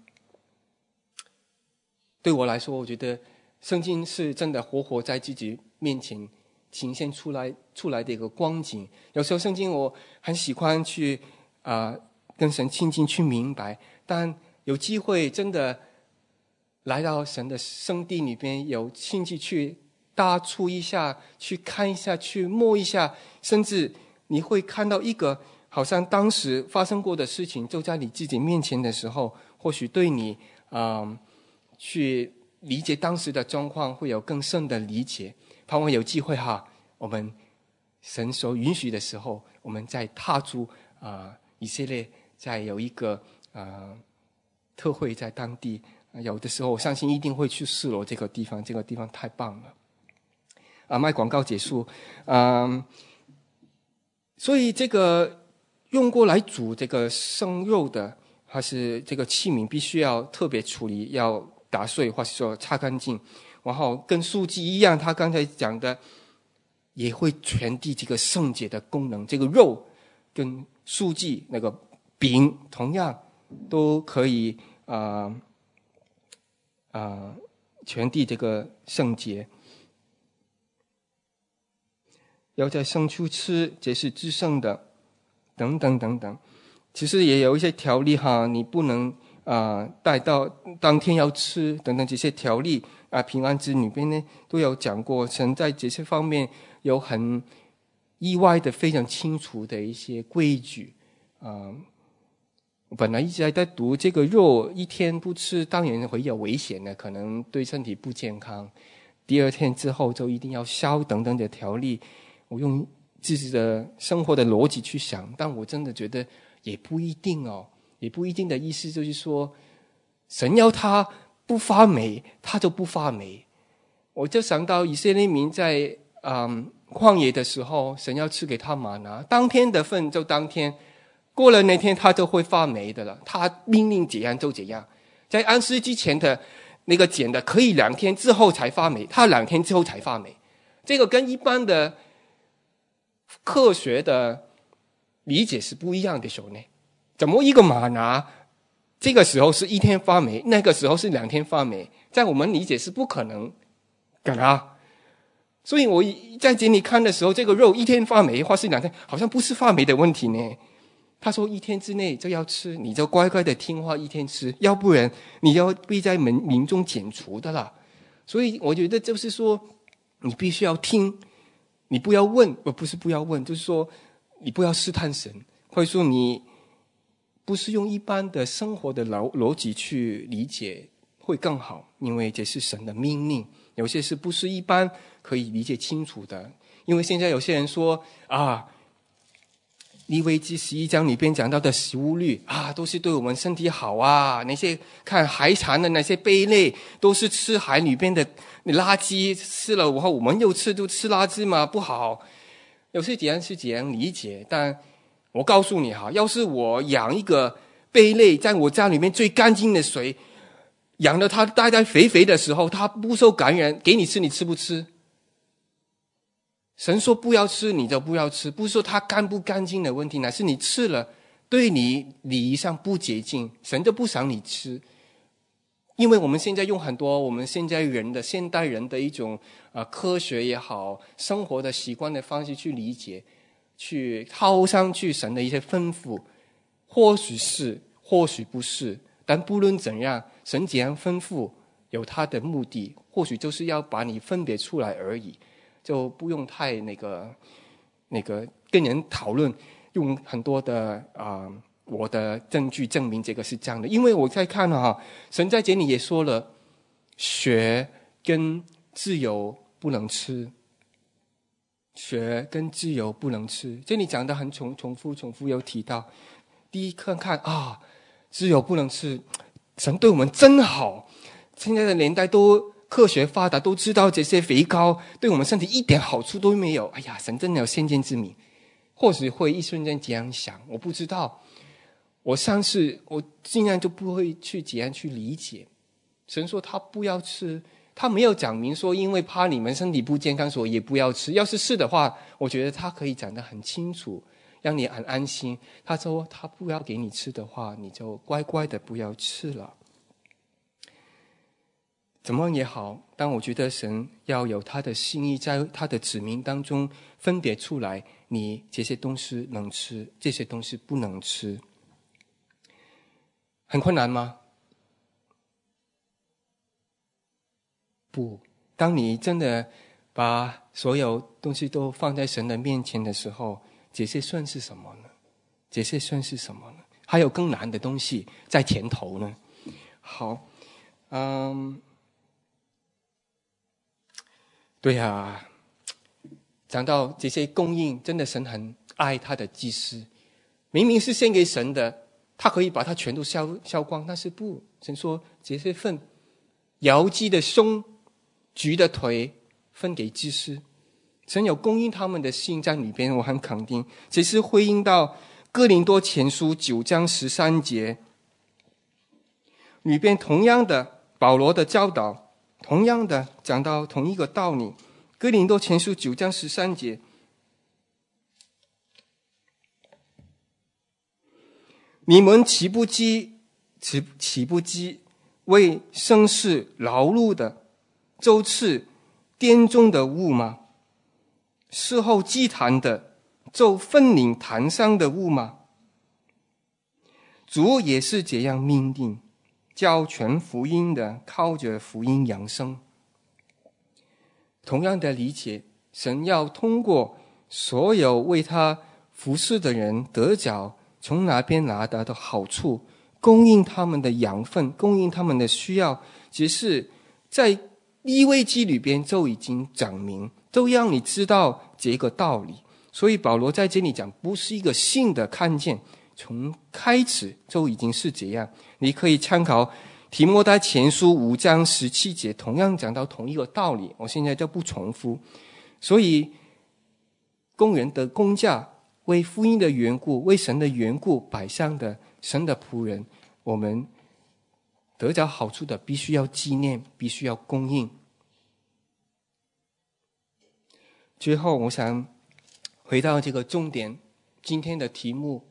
对我来说，我觉得圣经是真的活活在自己面前呈现出来出来的一个光景。有时候圣经我很喜欢去啊、呃、跟神亲近去明白，但有机会真的来到神的圣地里边，有亲戚去搭触一下，去看一下，去摸一下，甚至你会看到一个好像当时发生过的事情就在你自己面前的时候，或许对你啊、呃、去理解当时的状况会有更深的理解。盼望有机会哈，我们神所允许的时候，我们再踏出啊、呃、以色列，再有一个啊、呃、特会在当地。有的时候我相信一定会去示罗这个地方，这个地方太棒了。啊，卖广告结束。嗯，所以这个用过来煮这个生肉的，还是这个器皿必须要特别处理，要打碎或者说擦干净。然后跟素祭一样，他刚才讲的也会传递这个圣洁的功能。这个肉跟素祭那个饼同样都可以啊啊、呃呃、传递这个圣洁。要在生处吃，这是至圣的，等等等等。其实也有一些条例哈，你不能啊、呃、带到当天要吃等等这些条例啊，平安之里边呢都有讲过，神在这些方面有很意外的非常清楚的一些规矩啊。呃我本来一直在读这个肉一天不吃当然会有危险的，可能对身体不健康，第二天之后就一定要烧等等的条例，我用自己的生活的逻辑去想，但我真的觉得也不一定哦，也不一定的意思就是说神要他不发霉他就不发霉。我就想到以色列民在嗯旷野的时候，神要赐给他玛拿，当天的份就当天，过了那天他就会发霉的了，他命令怎样就怎样。在安息之前的那个剪的可以两天之后才发霉，他两天之后才发霉，这个跟一般的科学的理解是不一样的时候呢，怎么一个玛拿这个时候是一天发霉，那个时候是两天发霉，在我们理解是不可能的啊。所以我在这里看的时候，这个肉一天发霉或是两天好像不是发霉的问题呢。他说一天之内就要吃，你就乖乖的听话一天吃，要不然你要被在民民中剪除的啦。所以我觉得就是说你必须要听，你不要问，不是不要问，就是说你不要试探神，或者说你不是用一般的生活的逻逻辑去理解会更好，因为这是神的命令，有些是不是一般可以理解清楚的。因为现在有些人说啊，利未记十一章里边讲到的食物律啊，都是对我们身体好啊，那些看海产的那些贝类都是吃海里边的垃圾，吃了以后我们又吃都吃垃圾嘛，不好。有些怎样是怎样理解，但我告诉你哈，要是我养一个贝类在我家里面最干净的水，养了它大概肥肥的时候，它不受感染，给你吃你吃不吃？神说不要吃你就不要吃，不是说它干不干净的问题，乃是你吃了对你礼仪上不洁净，神就不想你吃。因为我们现在用很多我们现在人的现代人的一种、呃、科学也好，生活的习惯的方式去理解，去套上去神的一些吩咐，或许是或许不是，但不论怎样，神怎样吩咐有他的目的，或许就是要把你分别出来而已，就不用太那个那个跟人讨论，用很多的啊、呃、我的证据证明这个是这样的。因为我在看哈，神在这里也说了，血跟自由不能吃，血跟自由不能吃，这里讲的很重重复重复有提到。第一看看啊，自由不能吃，神对我们真好，现在的年代都科学发达，都知道这些肥膏对我们身体一点好处都没有。哎呀，神真的有先见之明，或许会一瞬间这样想，我不知道。我上次我尽量就不会去怎样去理解。神说他不要吃，他没有讲明说因为怕你们身体不健康所以也不要吃，要是是的话，我觉得他可以讲得很清楚，让你很安心。他说他不要给你吃的话，你就乖乖的不要吃了。怎么样也好，但我觉得神要有他的心意，在他的子民当中分别出来，你这些东西能吃，这些东西不能吃。很困难吗？不，当你真的把所有东西都放在神的面前的时候，这些算是什么呢？这些算是什么呢？还有更难的东西在前头呢。好，嗯，对啊，讲到这些供应，真的神很爱他的祭司，明明是献给神的，他可以把它全都消消光，但是不，神说这些份摇鸡的胸、橘的腿分给祭司，神有供应他们的心在里边，我很肯定。这是回应到哥林多前书九章十三节里边同样的保罗的教导，同样的讲到同一个道理。哥林多前书九章十三节，你们岂不知岂岂不知为生事劳碌的，周次殿中的物吗？事后祭坛的，就分领坛上的物吗？主也是这样命令， 叫全福音的靠着福音养生。同样的理解，神要通过所有为他服侍的人得着从哪边拿到的好处，供应他们的养分，供应他们的需要，只是在利未记里边就已经讲明，都让你知道这个道理。所以保罗在这里讲，不是一个新的看见，从开始就已经是这样。你可以参考提摩太前书五章十七节，同样讲到同一个道理，我现在就不重复。所以工人的工价，为福音的缘故，为神的缘故摆上的神的仆人，我们得着好处的必须要纪念，必须要供应。最后我想回到这个重点，今天的题目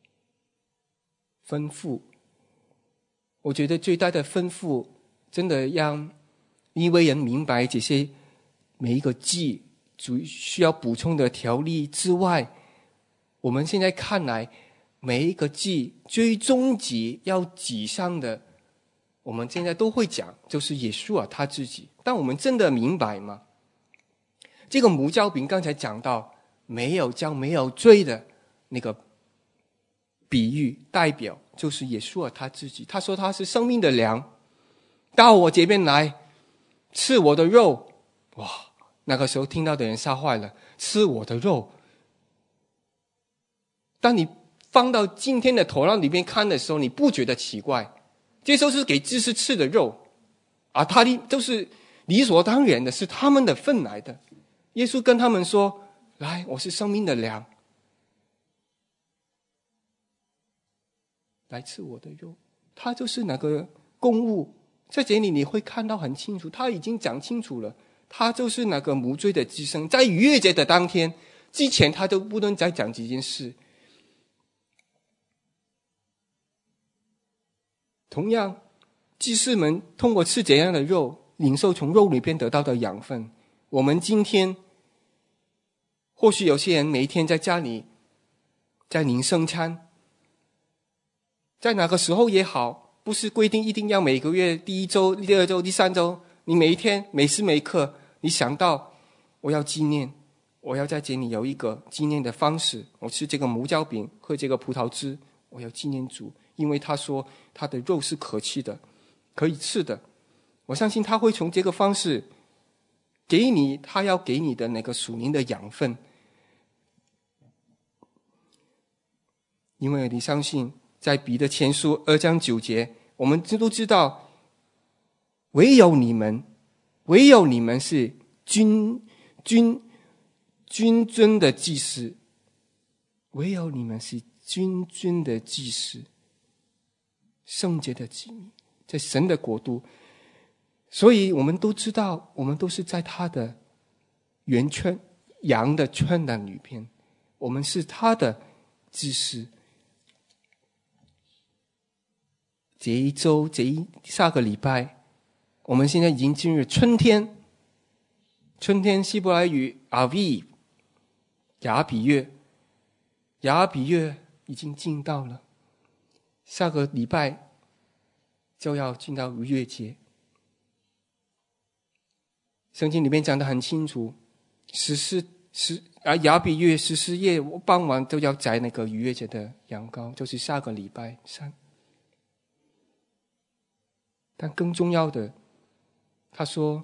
吩咐。我觉得最大的吩咐真的让利未人明白这些每一个祭主需要补充的条例之外，我们现在看来每一个祭最终极要挤上的，我们现在都会讲，就是耶稣啊他自己。但我们真的明白吗？这个无酵饼刚才讲到没有酵没有罪的那个比喻代表就是耶稣啊他自己。他说他是生命的粮，到我这边来吃我的肉。哇，那个时候听到的人吓坏了，吃我的肉。当你放到今天的头脑里面看的时候，你不觉得奇怪，这就是给祭司吃的肉啊，他就是理所当然的，是他们的份来的。耶稣跟他们说，来，我是生命的粮，来吃我的肉。他就是那个供物，在这里你会看到很清楚，他已经讲清楚了，他就是那个无罪的祭牲。在逾越节的当天之前，他都不能再讲这件事。同样，祭司们通过吃这样的肉，领受从肉里边得到的养分。我们今天或许有些人每一天在家里在领圣餐，在哪个时候也好，不是规定一定要每个月第一周、第二周、第三周，你每一天每时每刻你想到我要纪念，我要在这里有一个纪念的方式，我吃这个无酵饼，喝这个葡萄汁，我要纪念主，因为他说他的肉是可吃的，可以吃的。我相信他会从这个方式给你他要给你的那个属灵的养分。因为你相信在彼得前书二章九节，我们都知道唯有你们唯有你们是君君君尊的祭司，唯有你们是君尊的祭司，圣洁的子民，在神的国度。所以我们都知道，我们都是在他的圆圈羊的圈的里边，我们是他的祭司。这一周这一下个礼拜，我们现在已经进入春天。春天希伯来语阿维亚比月，亚比月已经进到了，下个礼拜就要进到逾越节。圣经里面讲得很清楚，十四十啊亚比月十四夜傍晚就要宰那个逾越节的羊羔，就是下个礼拜三。但更重要的，他说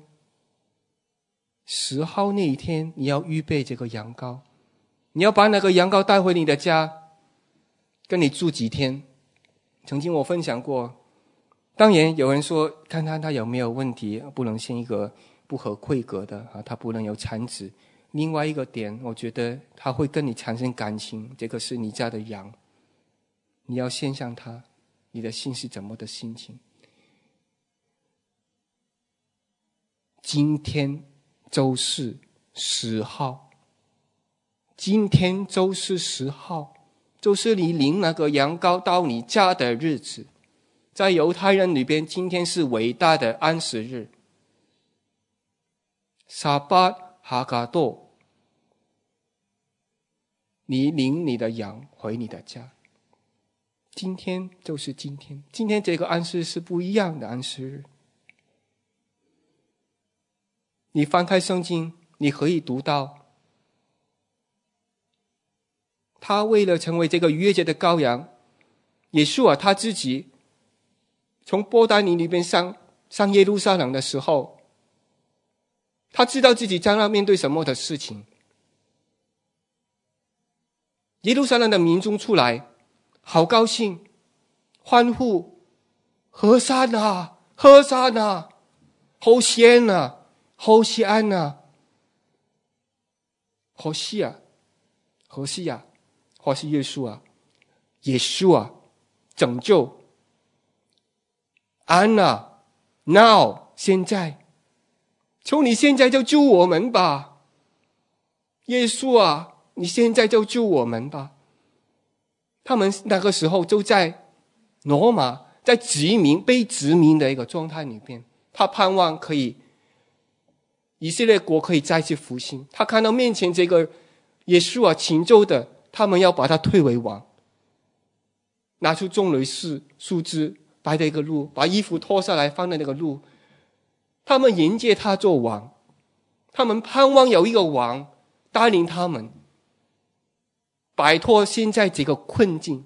十号那一天你要预备这个羊羔，你要把那个羊羔带回你的家，跟你住几天。曾经我分享过，当然有人说看看他有没有问题，不能献一个不合规格的啊，他不能有残值。另外一个点，我觉得他会跟你产生感情，这个是你家的羊，你要献上他，你的心是怎么的心情。今天周四十号，今天周四十号，就是你领那个羊羔到你家的日子。在犹太人里边，今天是伟大的安息日，撒巴哈嘎多，你领你的羊回你的家。 今天就是今天，今天这个安息日是不一样的安息日。你翻开圣经，你可以读到，他为了成为这个逾越节的羔羊，耶稣啊，他自己从伯大尼里边上上耶路撒冷的时候，他知道自己将要面对什么的事情。耶路撒冷的民众出来，好高兴，欢呼，和散那，和散那，好鲜啊，好西安啊，好西啊，好西啊，好西耶稣啊，耶稣啊，拯救，安啊 ，now 现在，求你现在就救我们吧，耶稣啊，你现在就救我们吧。他们那个时候就在罗马，在殖民被殖民的一个状态里边，他盼望可以以色列国可以再次复兴。他看到面前这个耶稣啊，拯救的，他们要把他推为王，拿出棕榈树树枝摆的一个路，把衣服脱下来放在那个路，他们迎接他做王，他们盼望有一个王带领他们摆脱现在这个困境。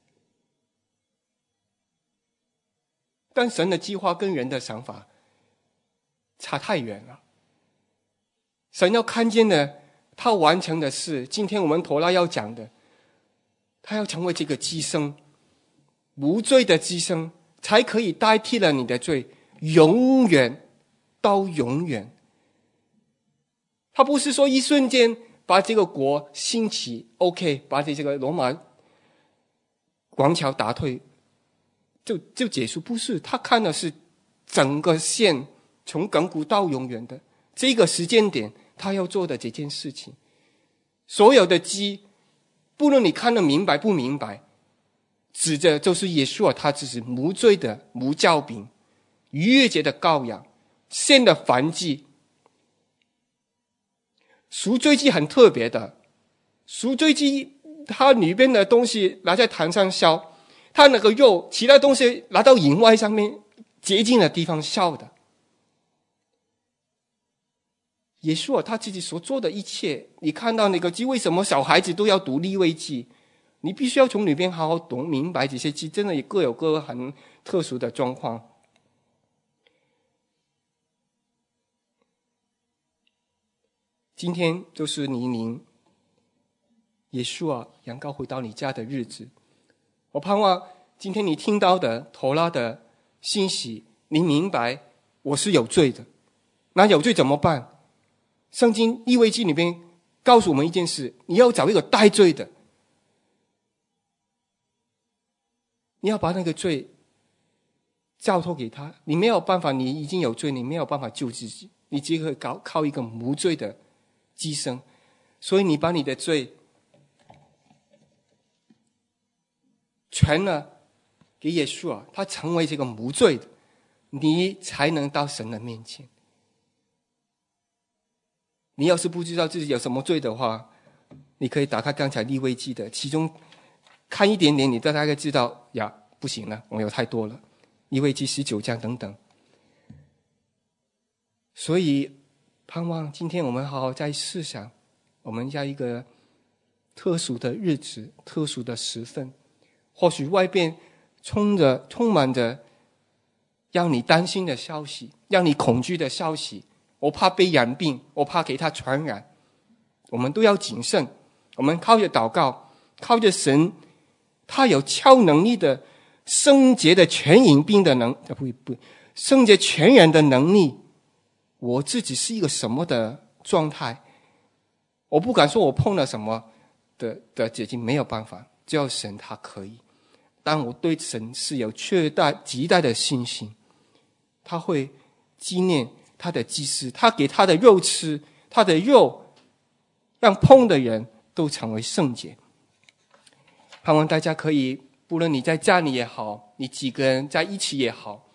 但神的计划跟人的想法差太远了。神要看见的，他完成的是今天我们陀拉要讲的，他要成为这个祭牲，无罪的祭牲，才可以代替了你的罪，永远到永远。他不是说一瞬间把这个国兴起 OK， 把这个罗马王朝打退就就结束，不是，他看的是整个线从亘古到永远的这个时间点，他要做的这件事情。所有的基，不论你看得明白不明白，指着就是耶稣啊，他只是无罪的无酵饼，逾越节的羔羊，献的燔祭。赎罪祭很特别的，赎罪祭它里边的东西拿在坛上烧，它那个肉其他东西拿到营外上面洁净的地方烧的。耶稣啊，他自己所做的一切，你看到那个祭，为什么小孩子都要读利未记？你必须要从里边好好懂明白这些祭，真的也各有各很特殊的状况。今天就是你领耶稣啊羊羔回到你家的日子，我盼望今天你听到的陀拉的信息，你明白我是有罪的。那有罪怎么办？圣经利未记里边告诉我们一件事，你要找一个代罪的，你要把那个罪交托给他。你没有办法，你已经有罪，你没有办法救自己，你只可以靠靠一个无罪的寄生，所以你把你的罪全了给耶稣啊，他成为这个无罪的，你才能到神的面前。你要是不知道自己有什么罪的话，你可以打开刚才利未记的，其中看一点点，你大概知道呀，不行了，我有太多了，利未记十九章等等。所以盼望今天我们好好再思想，我们要一个特殊的日子，特殊的时分，或许外边充着充满着让你担心的消息，让你恐惧的消息，我怕被染病，我怕给他传染，我们都要谨慎。我们靠着祷告，靠着神他有超能力的圣洁的全隐病的能不不圣洁全然的能力。我自己是一个什么的状态，我不敢说我碰了什么的的结晶，没有办法，只有神他可以。但我对神是有确大极大的信心，他会纪念他的祭司，他给他的肉吃，他的肉让碰的人都成为圣洁。盼望大家可以，不论你在家里也好，你几个人在一起也好，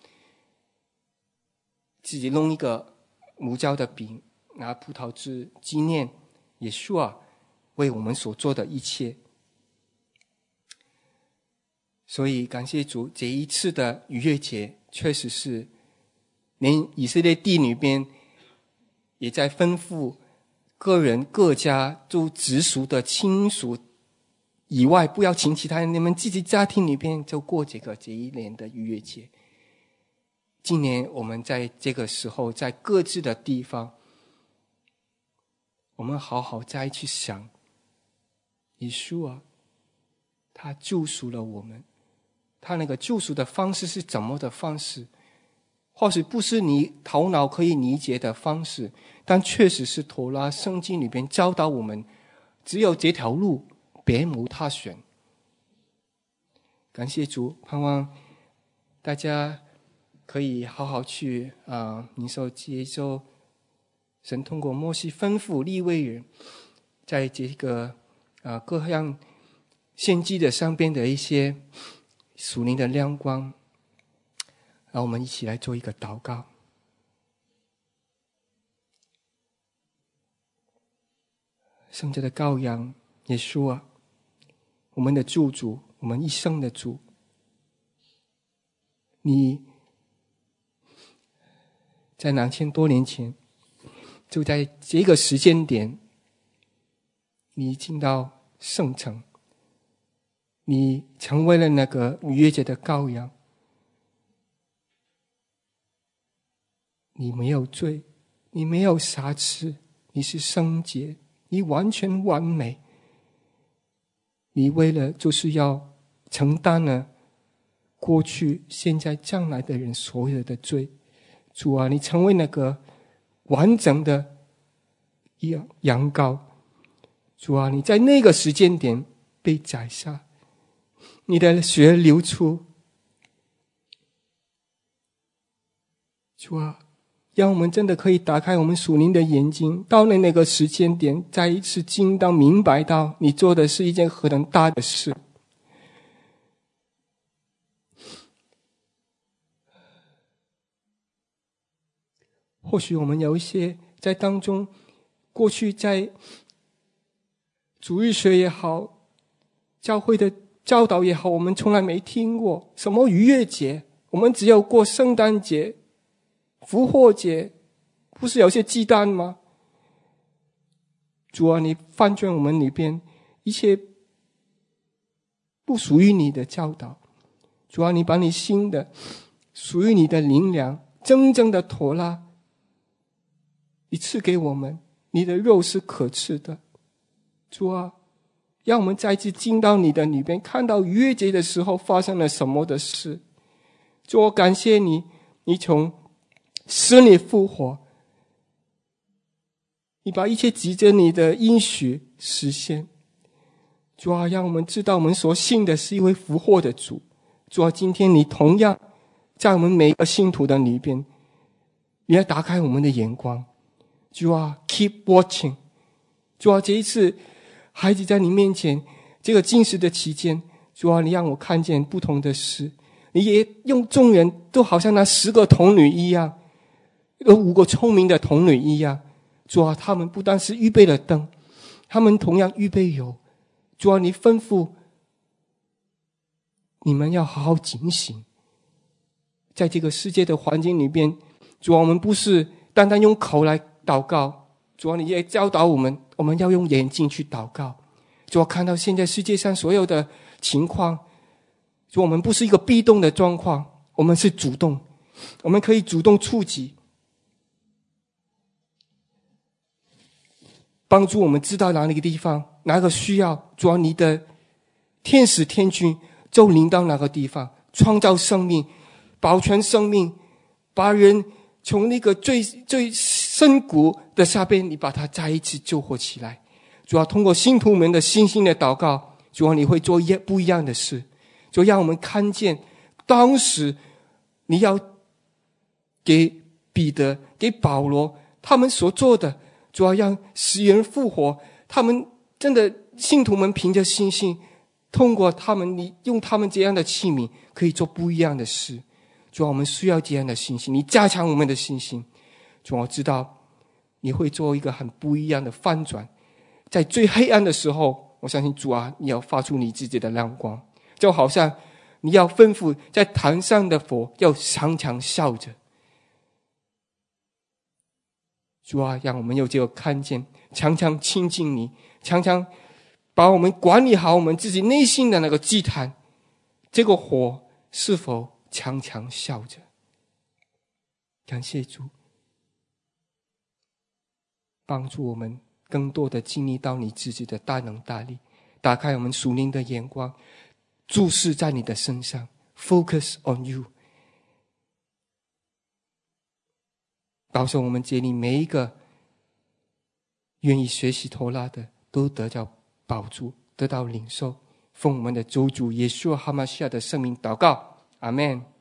自己弄一个无酵的饼，拿葡萄汁纪念耶稣啊为我们所做的一切。 所以感谢主，这一次的逾越节确实是连以色列地里边也在吩咐个人各家就直属的亲属以外，不要请其他人，你们自己家庭里边就过这个这一年的逾越节。今年我们在这个时候在各自的地方，我们好好再去想耶稣啊，他救赎了我们，他那个救赎的方式是怎么的方式，或许不是你头脑可以理解的方式，但确实是妥拉圣经里边教导我们，只有这条路，别无他选。感谢主，盼望大家可以好好去啊，领受接受神通过摩西吩咐利未人，在这个啊各样献祭的上边的一些属灵的亮光。让我们一起来做一个祷告。圣洁的羔羊耶稣啊，我们的救主，我们一生的主，你在两千多年前，就在这个时间点，你进到圣城，你成为了那个逾越节的羔羊。你没有罪，你没有瑕疵，你是圣洁，你完全完美。你为了就是要承担了过去、现在、将来的人所有的罪。主啊，你成为那个完整的羊羔。主啊，你在那个时间点被宰杀，你的血流出。主啊，让我们真的可以打开我们属灵的眼睛，到了那个时间点，再一次经到明白到你做的是一件何等大的事。或许我们有一些在当中，过去在主日学也好，教会的教导也好，我们从来没听过什么逾越节，我们只有过圣诞节、复活节，不是有些忌惮吗？主啊，你翻转我们里边一切不属于你的教导。主啊，你把你新的属于你的灵粮，真正的妥拉，你赐给我们，你的肉是可吃的。主啊，让我们再次进到你的里边，看到逾越节的时候发生了什么的事。主啊，感谢你，你从死里复活，你把一切藉着你的应许实现。主啊，让我们知道我们所信的是一位复活的主。主啊，今天你同样在我们每一个信徒的里边，你要打开我们的眼光。主啊 keep watching。 主啊，这一次孩子在你面前这个禁食的期间，主啊，你让我看见不同的事。你也用众人都好像那十个童女一样，有五个聪明的童女一样。主啊，他们不单是预备了灯，他们同样预备油。主啊，你吩咐你们要好好警醒，在这个世界的环境里边，主啊，我们不是单单用口来祷告，主啊，你也教导我们，我们要用眼睛去祷告。主啊，看到现在世界上所有的情况，主啊，我们不是一个被动的状况，我们是主动，我们可以主动出击，帮助我们知道哪里个地方哪个需要。主啊，你的天使天军就临到哪个地方，创造生命，保全生命，把人从那个最最深谷的下边，你把它再一次救活起来。主啊，通过信徒们的信心的祷告，主啊，你会做一不一样的事。主啊，让我们看见当时你要给彼得给保罗他们所做的。主啊，让死人复活，他们真的信徒们凭着信心，通过他们，你用他们这样的器皿可以做不一样的事。主啊，我们需要这样的信心，你加强我们的信心。主啊，我知道你会做一个很不一样的翻转，在最黑暗的时候，我相信主啊，你要发出你自己的亮光，就好像你要吩咐在坛上的火要常常烧着。主啊，让我们有这个看见，常常亲近你，常常把我们管理好我们自己内心的那个祭坛，这个火是否常常烧着。感谢主，帮助我们更多的经历到你自己的大能大力，打开我们属灵的眼光，注视在你的身上， focus on you。 保守我们这里每一个愿意学习托拉的都得到保助，得到领受，奉我们的救主耶稣哈马西亚的圣名祷告，阿们。